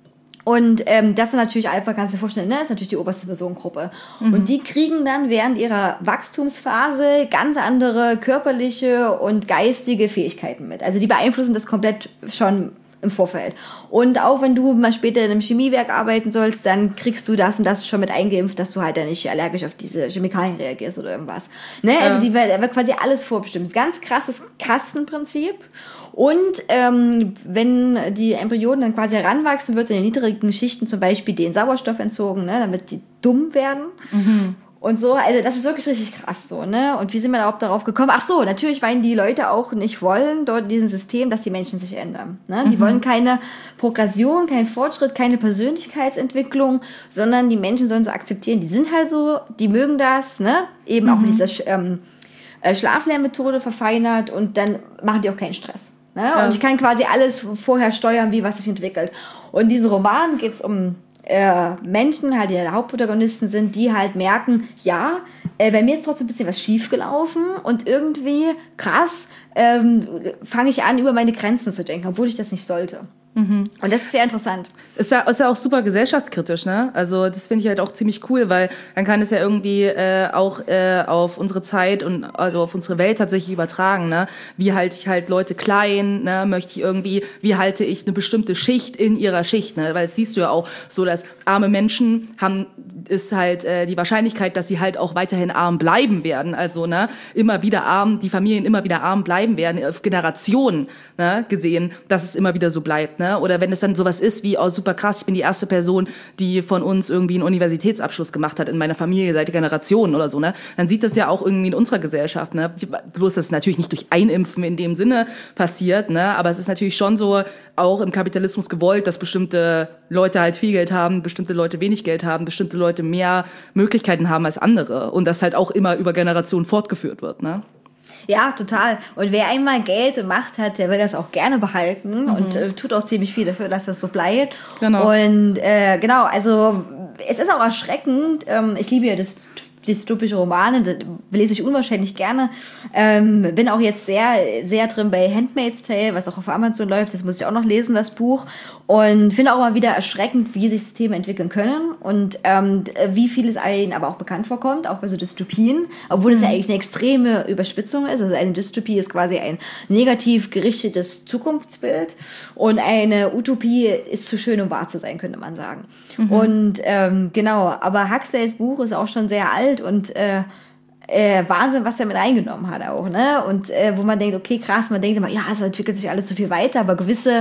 Und ähm, das ist natürlich Alpha, kannst du dir vorstellen, ne? Das ist natürlich die oberste Personengruppe. Mhm. Und die kriegen dann während ihrer Wachstumsphase ganz andere körperliche und geistige Fähigkeiten mit. Also die beeinflussen das komplett schon im Vorfeld. Und auch wenn du mal später in einem Chemiewerk arbeiten sollst, dann kriegst du das und das schon mit eingeimpft, dass du halt dann nicht allergisch auf diese Chemikalien reagierst oder irgendwas. Ne? Ja. Also die wird, wird quasi alles vorbestimmt. Ganz krasses Kastenprinzip. Und ähm, wenn die Embryonen dann quasi heranwachsen, wird in den niedrigen Schichten zum Beispiel den Sauerstoff entzogen, ne, damit die dumm werden. Mhm. Und so, also das ist wirklich richtig krass so, ne? Und wie sind wir da überhaupt darauf gekommen? Ach so, natürlich, weil die Leute auch nicht wollen, dort in diesem System, dass die Menschen sich ändern. Ne? Die mhm. wollen keine Progression, keinen Fortschritt, keine Persönlichkeitsentwicklung, sondern die Menschen sollen so akzeptieren, die sind halt so, die mögen das, ne? Eben mhm. auch mit dieser ähm, Schlaflernmethode verfeinert und dann machen die auch keinen Stress. Ne? Ja. Und ich kann quasi alles vorher steuern, wie was sich entwickelt. Und in diesem Roman geht es um Äh, Menschen, halt die Hauptprotagonisten sind, die halt merken, ja, äh, bei mir ist trotzdem ein bisschen was schiefgelaufen und irgendwie, krass, ähm, fange ich an, über meine Grenzen zu denken, obwohl ich das nicht sollte. Mhm. Und das ist sehr interessant. Ist ja, ist ja auch super gesellschaftskritisch, ne? Also das finde ich halt auch ziemlich cool, weil dann kann es ja irgendwie äh, auch äh, auf unsere Zeit und also auf unsere Welt tatsächlich übertragen, ne? Wie halte ich halt Leute klein, ne? Möchte ich irgendwie, wie halte ich eine bestimmte Schicht in ihrer Schicht, ne? Weil das siehst du ja auch so, dass arme Menschen haben, ist halt äh, die Wahrscheinlichkeit, dass sie halt auch weiterhin arm bleiben werden, also ne, immer wieder arm, die Familien immer wieder arm bleiben werden, auf Generationen, ne, gesehen, dass es immer wieder so bleibt, ne? Oder wenn es dann sowas ist wie, oh super krass, ich bin die erste Person, die von uns irgendwie einen Universitätsabschluss gemacht hat in meiner Familie seit Generationen oder so, ne? Dann sieht das ja auch irgendwie in unserer Gesellschaft, ne? Bloß, dass es natürlich nicht durch Einimpfen in dem Sinne passiert, ne? Aber es ist natürlich schon so auch im Kapitalismus gewollt, dass bestimmte Leute halt viel Geld haben, bestimmte Leute wenig Geld haben, bestimmte Leute mehr Möglichkeiten haben als andere und das halt auch immer über Generationen fortgeführt wird, ne? Ja, total. Und wer einmal Geld und Macht hat, der will das auch gerne behalten mhm. und äh, tut auch ziemlich viel dafür, dass das so bleibt. Genau. Und äh, genau, also es ist auch erschreckend. Ähm, ich liebe ja das dystopische Romane, das lese ich unwahrscheinlich gerne. Ähm, bin auch jetzt sehr, sehr drin bei Handmaid's Tale, was auch auf Amazon läuft. Das muss ich auch noch lesen, das Buch. Und finde auch mal wieder erschreckend, wie sich Systeme entwickeln können und ähm, wie viel es ihnen aber auch bekannt vorkommt, auch bei so Dystopien, obwohl es mhm. ja eigentlich eine extreme Überspitzung ist. Also eine Dystopie ist quasi ein negativ gerichtetes Zukunftsbild und eine Utopie ist zu schön, um wahr zu sein, könnte man sagen. Mhm. Und ähm, genau, aber Huxleys Buch ist auch schon sehr alt und äh, äh, Wahnsinn, was er mit eingenommen hat auch, ne? Und äh, wo man denkt, okay, krass, man denkt immer, ja, es entwickelt sich alles so viel weiter, aber gewisse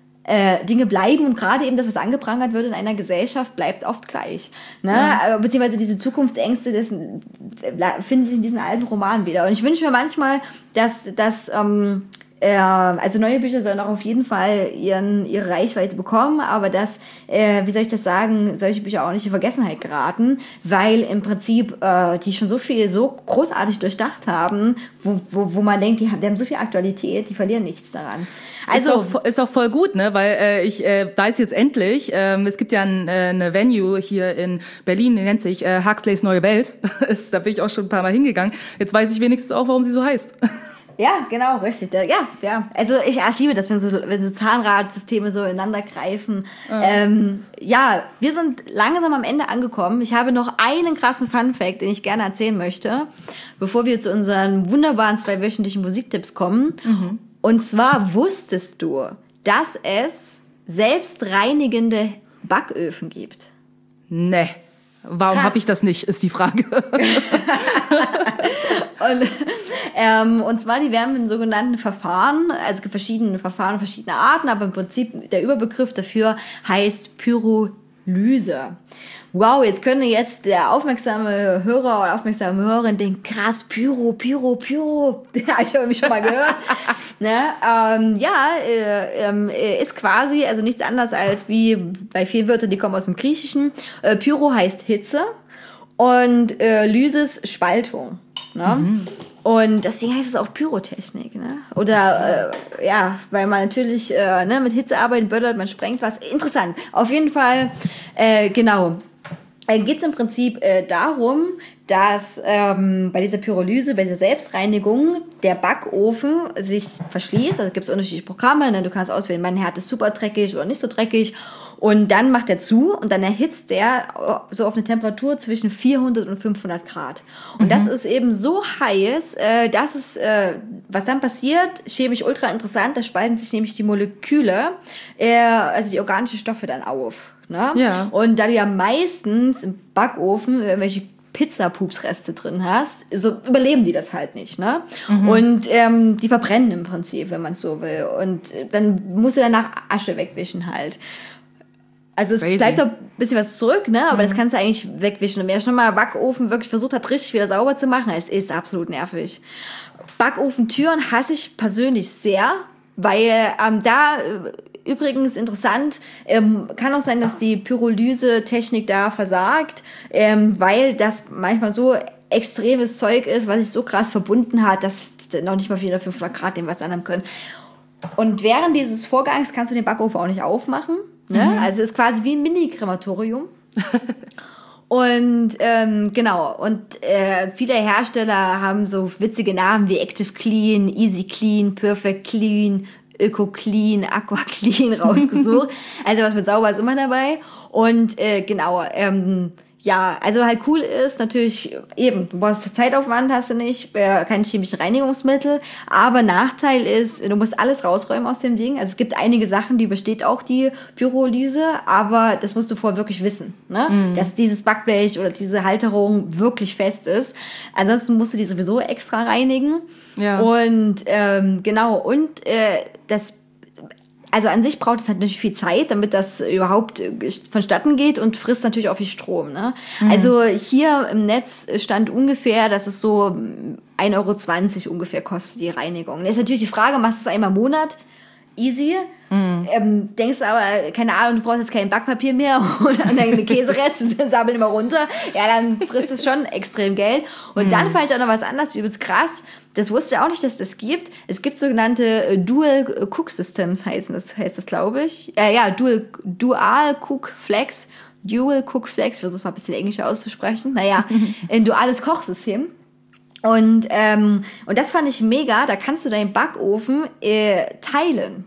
äh, Dinge bleiben und gerade eben das, was angeprangert wird in einer Gesellschaft, bleibt oft gleich, ne? Ja. Äh, beziehungsweise diese Zukunftsängste, das äh, finden sich in diesen alten Romanen wieder. Und ich wünsche mir manchmal, dass, dass ähm, Äh, also neue Bücher sollen auch auf jeden Fall ihren, ihre Reichweite bekommen, aber dass, äh, wie soll ich das sagen, solche Bücher auch nicht in Vergessenheit geraten, weil im Prinzip äh, die schon so viel, so großartig durchdacht haben, wo, wo, wo man denkt, die haben, die haben so viel Aktualität, die verlieren nichts daran. Also ist auch, ist auch voll gut, ne, weil äh, ich äh, weiß jetzt endlich, ähm, es gibt ja ein, äh, eine Venue hier in Berlin, die nennt sich äh, Huxleys Neue Welt. Da bin ich auch schon ein paar Mal hingegangen. Jetzt weiß ich wenigstens auch, warum sie so heißt. Ja, genau, richtig. Ja, ja. Also ich, ich liebe das, wenn so, wenn so Zahnradsysteme so ineinander greifen. Ja. Ähm, ja, wir sind langsam am Ende angekommen. Ich habe noch einen krassen Funfact, den ich gerne erzählen möchte, bevor wir zu unseren wunderbaren zweiwöchentlichen Musiktipps kommen. Mhm. Und zwar wusstest du, dass es selbstreinigende Backöfen gibt? Nee. Warum habe ich das nicht, ist die Frage. und, ähm, und zwar, die werden in sogenannten Verfahren, also es gibt verschiedene Verfahren, verschiedene Arten, aber im Prinzip der Überbegriff dafür heißt Pyrolyse. Wow, jetzt könnte jetzt der aufmerksame Hörer oder aufmerksame Hörerin denken, krass, Pyro, Pyro, Pyro. Ja, ich habe mich schon mal gehört. ne? ähm, ja, äh, äh, ist quasi also nichts anderes als wie bei vielen Wörtern, die kommen aus dem Griechischen. Äh, Pyro heißt Hitze und äh, Lysis Spaltung. Ne? Mhm. Und deswegen heißt es auch Pyrotechnik, ne? Oder äh, ja, weil man natürlich äh, ne, mit Hitze arbeitet, böllert, man sprengt was. Interessant. Auf jeden Fall, äh, genau. Äh, geht es im Prinzip äh, darum, dass ähm, bei dieser Pyrolyse, bei dieser Selbstreinigung der Backofen sich verschließt. Also gibt es unterschiedliche Programme. Ne? Du kannst auswählen, mein Herd ist super dreckig oder nicht so dreckig. Und dann macht er zu und dann erhitzt er so auf eine Temperatur zwischen vierhundert und fünfhundert Grad. Und mhm. das ist eben so heiß, äh, dass es, äh, was dann passiert, chemisch ultra interessant, da spalten sich nämlich die Moleküle, äh, also die organischen Stoffe dann auf. Ne? Ja. Und da du ja meistens im Backofen irgendwelche Pizzapupsreste drin hast, so überleben die das halt nicht, ne? Mhm. Und ähm, die verbrennen im Prinzip, wenn man es so will. Und dann musst du danach Asche wegwischen halt. Also es Crazy. Bleibt doch ein bisschen was zurück, ne? Aber mhm. das kannst du eigentlich wegwischen. Und wer schon mal Backofen wirklich versucht hat, richtig wieder sauber zu machen, es ist absolut nervig. Backofentüren hasse ich persönlich sehr, weil ähm, da äh, übrigens interessant, ähm, kann auch sein, dass die Pyrolyse-Technik da versagt, ähm, weil das manchmal so extremes Zeug ist, was sich so krass verbunden hat, dass noch nicht mal vierhundert, fünfhundert Grad dem was annehmen können. Und während dieses Vorgangs kannst du den Backofen auch nicht aufmachen. Ne? Mhm. Also es ist quasi wie ein Mini-Krematorium. Und ähm, genau, und äh, viele Hersteller haben so witzige Namen wie Active Clean, Easy Clean, Perfect Clean, Öko Clean, Aqua Clean rausgesucht. Also was mit sauber ist immer dabei. Und äh, genau, ähm, ja, also halt cool ist natürlich eben, du brauchst Zeitaufwand, hast du nicht, äh, keine chemischen Reinigungsmittel, aber Nachteil ist, du musst alles rausräumen aus dem Ding. Also es gibt einige Sachen, die übersteht auch die Pyrolyse, aber das musst du vorher wirklich wissen, ne? Mm. Dass dieses Backblech oder diese Halterung wirklich fest ist. Ansonsten musst du die sowieso extra reinigen. Ja. Und ähm, genau, und äh, das Also an sich braucht es halt natürlich viel Zeit, damit das überhaupt vonstatten geht und frisst natürlich auch viel Strom. Ne? Mhm. Also hier im Netz stand ungefähr, dass es so ein Euro zwanzig ungefähr kostet, die Reinigung. Das ist natürlich die Frage, machst du es einmal im Monat? Easy. Mhm. Ähm, denkst aber, keine Ahnung, du brauchst jetzt kein Backpapier mehr und deine Käsereste sammeln immer runter. Ja, dann frisst es schon extrem Geld. Und mhm. dann fand ich auch noch was anderes, übelst krass. Das wusste ich auch nicht, dass das gibt. Es gibt sogenannte Dual Cook Systems, heißen das, heißt das, glaube ich. Äh, ja, Dual, Dual Cook Flex. Dual Cook Flex, ich versuche es mal ein bisschen englischer auszusprechen. Naja, ein duales Kochsystem. Und, ähm, und das fand ich mega. Da kannst du deinen Backofen äh, teilen.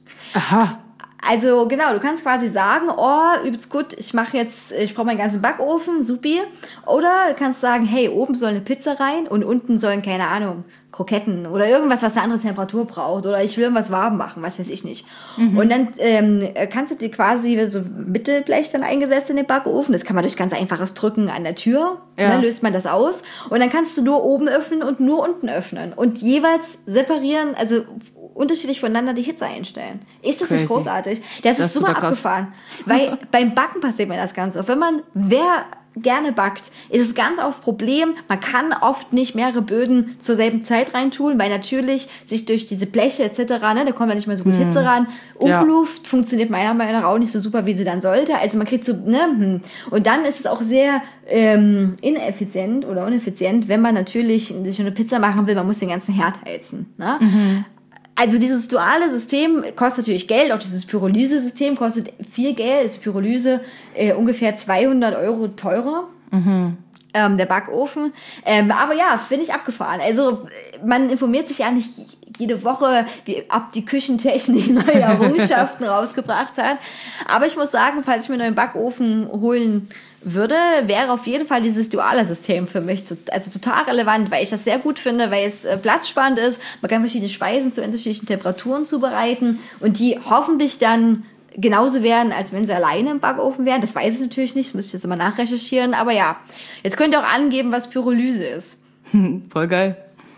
Aha. Also genau, du kannst quasi sagen, oh, übelst gut, ich mache jetzt, ich brauche meinen ganzen Backofen, supi. Oder du kannst sagen, hey, oben soll eine Pizza rein und unten sollen, keine Ahnung, Kroketten oder irgendwas, was eine andere Temperatur braucht. Oder ich will irgendwas warm machen, was weiß ich nicht. Mhm. Und dann ähm, kannst du dir quasi so Mittelblech dann eingesetzt in den Backofen. Das kann man durch ganz einfaches Drücken an der Tür. Ja. Dann löst man das aus. Und dann kannst du nur oben öffnen und nur unten öffnen. Und jeweils separieren, also unterschiedlich voneinander die Hitze einstellen. Ist das Crazy. Nicht großartig? Das, das ist super, super abgefahren. Weil beim Backen passiert mir das ganz oft. Wenn man, wer gerne backt, ist es ganz oft Problem, man kann oft nicht mehrere Böden zur selben Zeit reintun, weil natürlich sich durch diese Bleche et cetera, ne, da kommt ja nicht mehr so gut Hitze ran. Umluft ja. funktioniert meiner Meinung nach auch nicht so super, wie sie dann sollte. Also man kriegt so, ne, und dann ist es auch sehr ähm, ineffizient oder uneffizient, wenn man natürlich sich eine Pizza machen will, man muss den ganzen Herd heizen. Ne? Mhm. Also dieses duale System kostet natürlich Geld, auch dieses Pyrolyse-System kostet viel Geld, ist Pyrolyse äh, ungefähr zweihundert Euro teurer, mhm. ähm, der Backofen. Ähm, aber ja, finde ich abgefahren. Also man informiert sich ja nicht jede Woche, wie, ob die Küchentechnik neue Errungenschaften rausgebracht hat. Aber ich muss sagen, falls ich mir einen neuen Backofen holen würde, wäre auf jeden Fall dieses duale System für mich also total relevant, weil ich das sehr gut finde, weil es äh, platzsparend ist. Man kann verschiedene Speisen zu unterschiedlichen Temperaturen zubereiten und die hoffentlich dann genauso werden, als wenn sie alleine im Backofen wären. Das weiß ich natürlich nicht, das müsste ich jetzt immer nachrecherchieren. Aber ja, jetzt könnt ihr auch angeben, was Pyrolyse ist. Voll geil.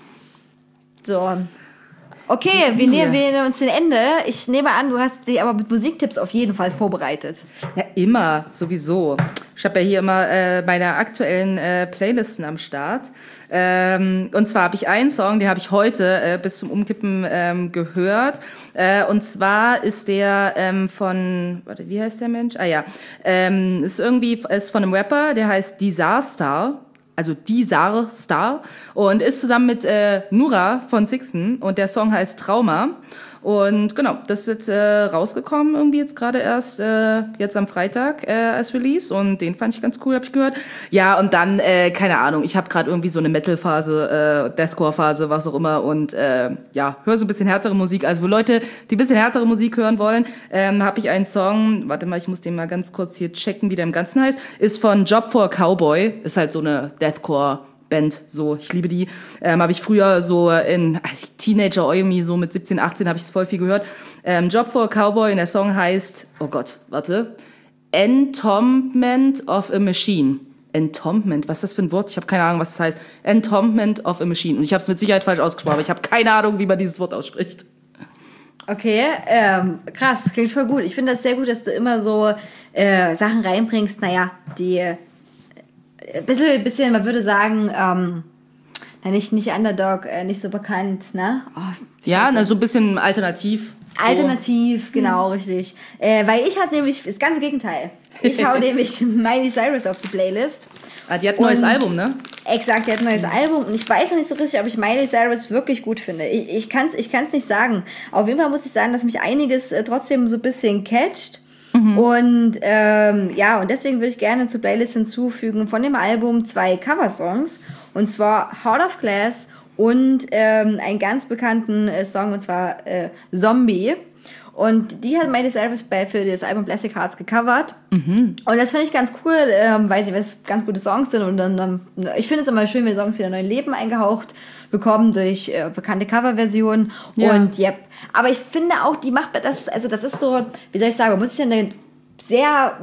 So. Okay, wir nähern uns dem Ende. Ich nehme an, du hast dich aber mit Musiktipps auf jeden Fall vorbereitet. Ja, immer, sowieso. Ich habe ja hier immer äh, meine aktuellen äh, Playlisten am Start. Ähm, und zwar habe ich einen Song, den habe ich heute äh, bis zum Umkippen ähm, gehört. Äh, und zwar ist der ähm, von, warte, wie heißt der Mensch? Ah ja, ähm, ist irgendwie ist von einem Rapper, der heißt Disaster. Also Disaster und ist zusammen mit äh, Nura von Sixten und der Song heißt Trauma Und genau, das ist jetzt äh, rausgekommen, irgendwie jetzt gerade erst, äh, jetzt am Freitag äh, als Release. Und den fand ich ganz cool, habe ich gehört. Ja, und dann, äh, keine Ahnung, ich habe gerade irgendwie so eine Metal-Phase, äh, Deathcore-Phase, was auch immer. Und äh, ja, höre so ein bisschen härtere Musik. Also für Leute, die ein bisschen härtere Musik hören wollen, ähm, habe ich einen Song, warte mal, ich muss den mal ganz kurz hier checken, wie der im Ganzen heißt, ist von Job for a Cowboy. Ist halt so eine Deathcore Band, so, ich liebe die. Ähm, habe ich früher so in also Teenager irgendwie so mit siebzehn, achtzehn habe ich es voll viel gehört. Ähm, Job for a Cowboy und der Song heißt, oh Gott, warte, Entombment of a Machine. Entombment, was ist das für ein Wort? Ich habe keine Ahnung, was das heißt. Entombment of a Machine. Und ich habe es mit Sicherheit falsch ausgesprochen, aber ich habe keine Ahnung, wie man dieses Wort ausspricht. Okay, ähm, krass, klingt voll gut. Ich finde das sehr gut, dass du immer so äh, Sachen reinbringst, naja, die ein bisschen, bisschen, man würde sagen, ähm, na, nicht, nicht Underdog, äh, nicht so bekannt, ne? Oh, ja, na, so ein bisschen alternativ. Alternativ, so. genau, hm. richtig. Äh, weil ich habe nämlich das ganze Gegenteil. Ich hau nämlich Miley Cyrus auf die Playlist. Ah, die hat ein neues und, Album, ne? Exakt, die hat ein neues Album. Und ich weiß noch nicht so richtig, ob ich Miley Cyrus wirklich gut finde. Ich, ich kann es ich kann's nicht sagen. Auf jeden Fall muss ich sagen, dass mich einiges äh, trotzdem so ein bisschen catcht. Mhm. Und ähm, ja, und deswegen würde ich gerne zur Playlist hinzufügen von dem Album zwei Coversongs. Und zwar Heart of Glass und ähm, einen ganz bekannten äh, Song, und zwar äh, Zombie. Und die hat Miley Cyrus bei für das Album Plastic Hearts gecovert. Mhm. Und das finde ich ganz cool, ähm, weil sie was ganz gute Songs sind. Und dann, ähm, ich finde es immer schön, wenn die Songs wieder neuen Leben eingehaucht bekommen durch äh, bekannte Coverversionen. Ja. Und yep. Aber ich finde auch, die macht das, also das ist so, wie soll ich sagen, man muss sich in der sehr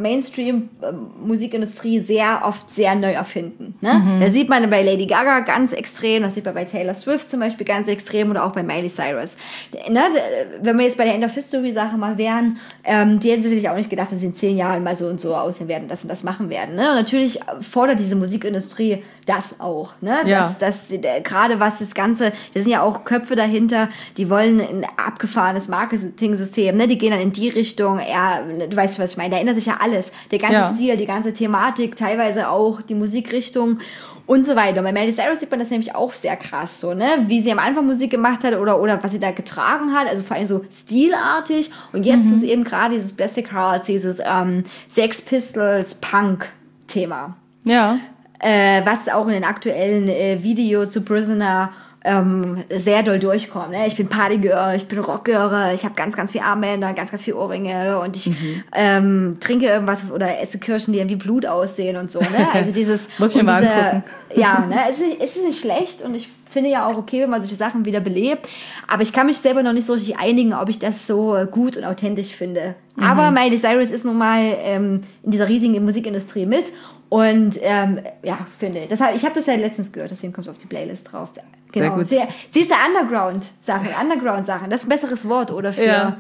Mainstream-Musikindustrie sehr oft sehr neu erfinden. Ne? Mhm. Da sieht man bei Lady Gaga ganz extrem, das sieht man bei Taylor Swift zum Beispiel ganz extrem oder auch bei Miley Cyrus. Ne? Wenn wir jetzt bei der End of History-Sache mal wären, ähm, die hätten sich auch nicht gedacht, dass sie in zehn Jahren mal so und so aussehen werden, das und das machen werden. Ne? Und natürlich fordert diese Musikindustrie das auch. Ne? Ja. Das, das, äh, gerade was das Ganze, da sind ja auch Köpfe dahinter, die wollen ein abgefahrenes Marketing-System, ne? Die gehen dann in die Richtung, eher, du weißt, was ich meine, da ändert sich ja alles. Der ganze ja. Stil, die ganze Thematik, teilweise auch die Musikrichtung und so weiter. Und bei Miley Cyrus sieht man das nämlich auch sehr krass, so, ne? Wie sie am Anfang Musik gemacht hat oder, oder was sie da getragen hat, also vor allem so stilartig. Und jetzt mhm. ist eben gerade dieses Plastic Hearts, dieses ähm, Sex Pistols Punk-Thema. Ja. Äh, was auch in den aktuellen äh, Video zu Prisoner ähm, sehr doll durchkommt. Ne? Ich bin Partygirl, ich bin Rockgirl, ich habe ganz, ganz viel Armbänder, ganz, ganz viel Ohrringe und ich mhm. ähm, trinke irgendwas oder esse Kirschen, die wie Blut aussehen und so. Ne? Also dieses... Muss ich mir mal angucken. Ja, ne? es, ist, es ist nicht schlecht und ich finde ja auch okay, wenn man solche Sachen wieder belebt. Aber ich kann mich selber noch nicht so richtig einigen, ob ich das so gut und authentisch finde. Mhm. Aber Miley Cyrus ist nun mal ähm, in dieser riesigen Musikindustrie mit. Und ähm, ja, finde das, ich habe das ja letztens gehört, deswegen kommt es auf die Playlist drauf. Genau. Sehr gut. Sie, sie ist der Underground-Sachen, Underground-Sachen, das ist ein besseres Wort, oder für... Ja.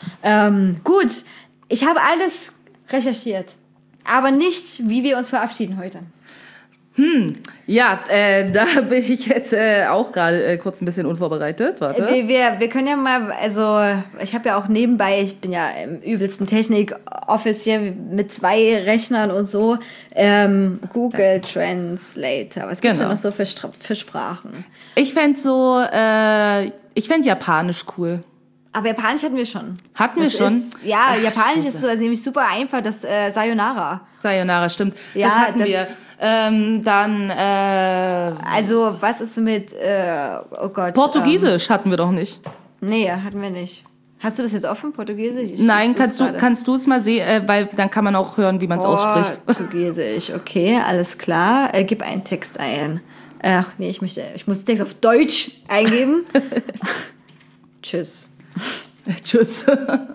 Ähm, gut, ich habe alles recherchiert, aber nicht, wie wir uns verabschieden heute. Hm, ja, äh, da bin ich jetzt äh, auch gerade äh, kurz ein bisschen unvorbereitet. Warte. Wir, wir, wir können ja mal, also ich habe ja auch nebenbei, ich bin ja im übelsten Technik-Office hier mit zwei Rechnern und so, ähm, Google Translator. Was gibt's genau. denn noch so für, für Sprachen? Ich fände so, äh, ich fände Japanisch cool. Aber Japanisch hatten wir schon. Hatten wir das schon? Ist, ja, Ach, Japanisch Scheiße. Ist so, also nämlich super einfach, das äh, Sayonara. Sayonara, stimmt. Ja, das hatten das, wir. Ähm, dann, äh... Also, was ist mit, äh, oh Gott. Portugiesisch ähm, hatten wir doch nicht. Nee, hatten wir nicht. Hast du das jetzt offen, Portugiesisch? Ich, Nein, ich kannst du, grade. kannst du es mal sehen, äh, weil dann kann man auch hören, wie man es ausspricht. Portugiesisch, okay, alles klar. Äh, gib einen Text ein. Ach, nee, ich möchte, ich muss den Text auf Deutsch eingeben. Tschüss. Tschüss.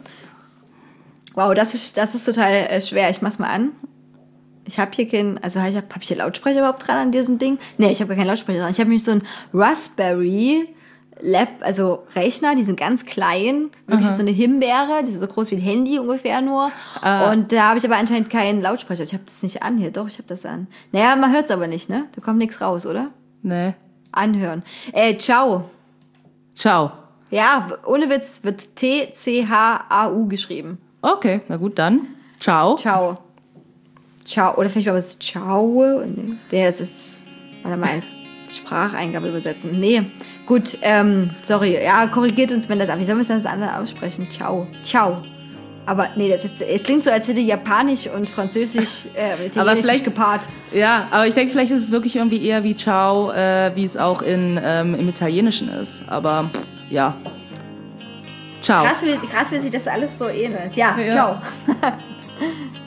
Wow, das ist, das ist total äh, schwer. Ich mach's mal an. Ich habe hier keinen, also habe ich, hab ich hier Lautsprecher überhaupt dran an diesem Ding? Nee, ich habe gar keinen Lautsprecher dran. Ich habe nämlich so einen Raspberry Lab, also Rechner, die sind ganz klein, wirklich so eine Himbeere, die sind so groß wie ein Handy ungefähr nur. Ah. Und da habe ich aber anscheinend keinen Lautsprecher. Ich habe das nicht an hier. Doch, ich habe das an. Naja, man hört's aber nicht, ne? Da kommt nichts raus, oder? Nee. Anhören. Äh, ciao. Ciao. Ja, ohne Witz wird T C H A U geschrieben. Okay, na gut, dann. Ciao. Ciao. Ciao. Oder vielleicht war es Ciao. Nee, das ist, warte mal. Spracheingabe übersetzen. Nee, gut, ähm, sorry. Ja, korrigiert uns, wenn das... Wie sollen wir es denn das andere aussprechen? Ciao. Ciao. Aber nee, das ist, es klingt so, als hätte Japanisch und Französisch äh, Italienisch sich gepaart. Ja, aber ich denke, vielleicht ist es wirklich irgendwie eher wie Ciao, äh, wie es auch in, ähm, im Italienischen ist. Aber ja. Ciao. Krass, wie, krass, wie sich das alles so ähnelt. Ja, ja. ciao.